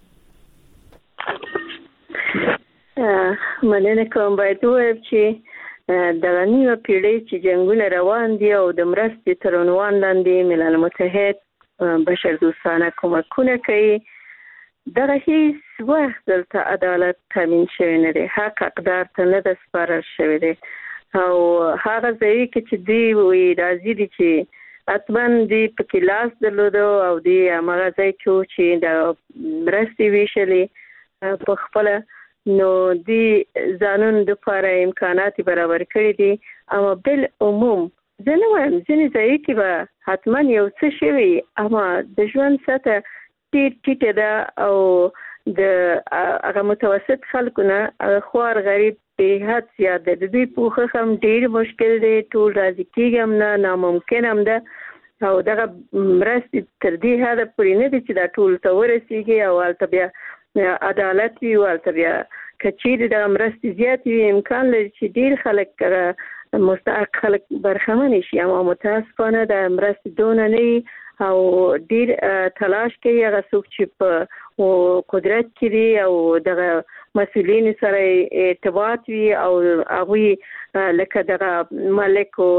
مننه کوم. باید ووایم چې دغه نیمه پیړۍ چې جنګونه روان دي او د مرستې تر عنوان لاندې ملل متحد بشردوستانه کومکونه کوي، دغه هیڅ وخت دلته عدالت تامین شوی نه دی، حق حقدار ته نه ده سپارل شوی دی. او هغه ځای کې چې دوی وایي راځي دي چې اتمن دی په کلاس درلودو او دی هغه ځای چې د مرستې ویشلې په خپل، نو دی ځانون د لپاره امکانات برابر کړی دي. اما بل عموم زه نه وایم ځینې ځای کې به حتما یو څه شوي، اما د ژوند سطح ډېر ټیټه ده او د هغه متوسط خلکو نه خوار غریب به حد زیات ده. د دوی پوښښ هم ډېر مشکل دی، ټول راضي کېږي هم نه، ناممکن هم ده. او دغه مرستې تر دې حده پورې نه دي چې دا ټول ته ورسېږي او هلته بیا عدالت وي، هلته بیا که چیرې دغه مرستې زیاتې وي امکان لري چې ډېر خلک مستحق خلک برخمن شي. اما متاسفانه د مرستې دونه نه وي او ډېر تلاش کوي هغه څوک چې په قدرت کې دي او دغه مسؤلین سره ارتباط وي او هغوی لکه دغه ملک او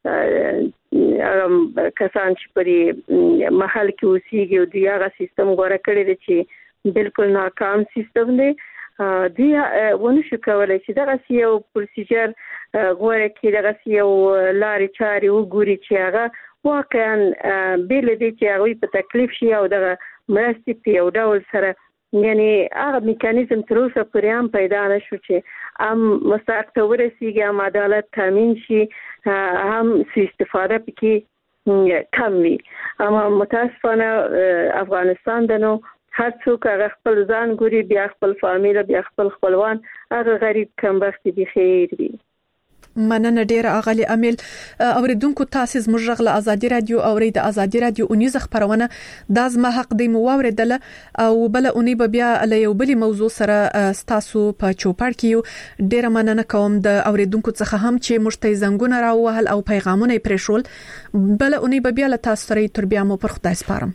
کسان چې په محل کې اوسېږي او دوی هغه سیستم غوره کړی دی چې بالکل ناکام سیستم دی. دوی ونه شو کولی چې دغسې یو پروسیجر غوره کړي، دغسې یو لارې چارې وګوري چې هغه واقعا بې له دې چې هغوی په تکلیف شي او دغه مرستې په یو ډول سره، یعنی هغه میکانیزم تر اوسه پورې هم پیدا نه شو چې هم مستحق ته ورسېږي، هم عدالت تامین شي، هم سوء استفاده پکې کم وي. اما متاسفانه افغانستان د نو هر څوک هغه خپل ځان ګوري، بیا خپل فامیل، بیا خپل خپلوان، هغه غریب کمبخت دي خیر وي. مننه ډیره اغلی امیل. اوریدونکو تاسو زموږ غږ له ازادي رادیو اوري د ازادي رادیو اونیز خبرونه د زما حق دی مو اوریدل او بل اونی به بیا له یو بلی موضوع سره تاسو په چوپړ کې ډیره مننه کوم د اوریدونکو څخه هم چې مشته زنګونه راوهل او پیغامونه پرېښول. بل اونی به بیا له تاسو سره تر بیا مو پر خدای سپارم.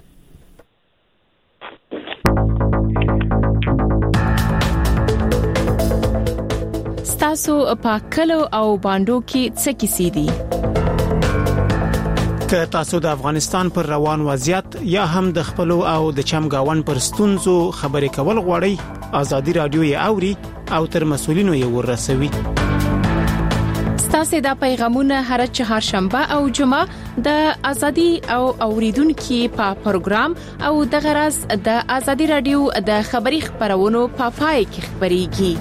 تاسو په کلو او باندو کې څه کیسې دي؟ که تاسو د افغانستان پر روان وضعیت یا هم د خپل او د چمګاون پر ستونزو خبرې کول غواړئ، ازادي رادیو یې اوري او تر مسولینو یې ورسوي. ستاسو د پیغامونه هر چهارشنبه او جمعه د ازادي او اوریدونکو په پروګرام او د غرض د ازادي رادیو د خبري خبرونو په پای کې خبريږي.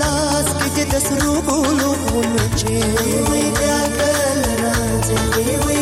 We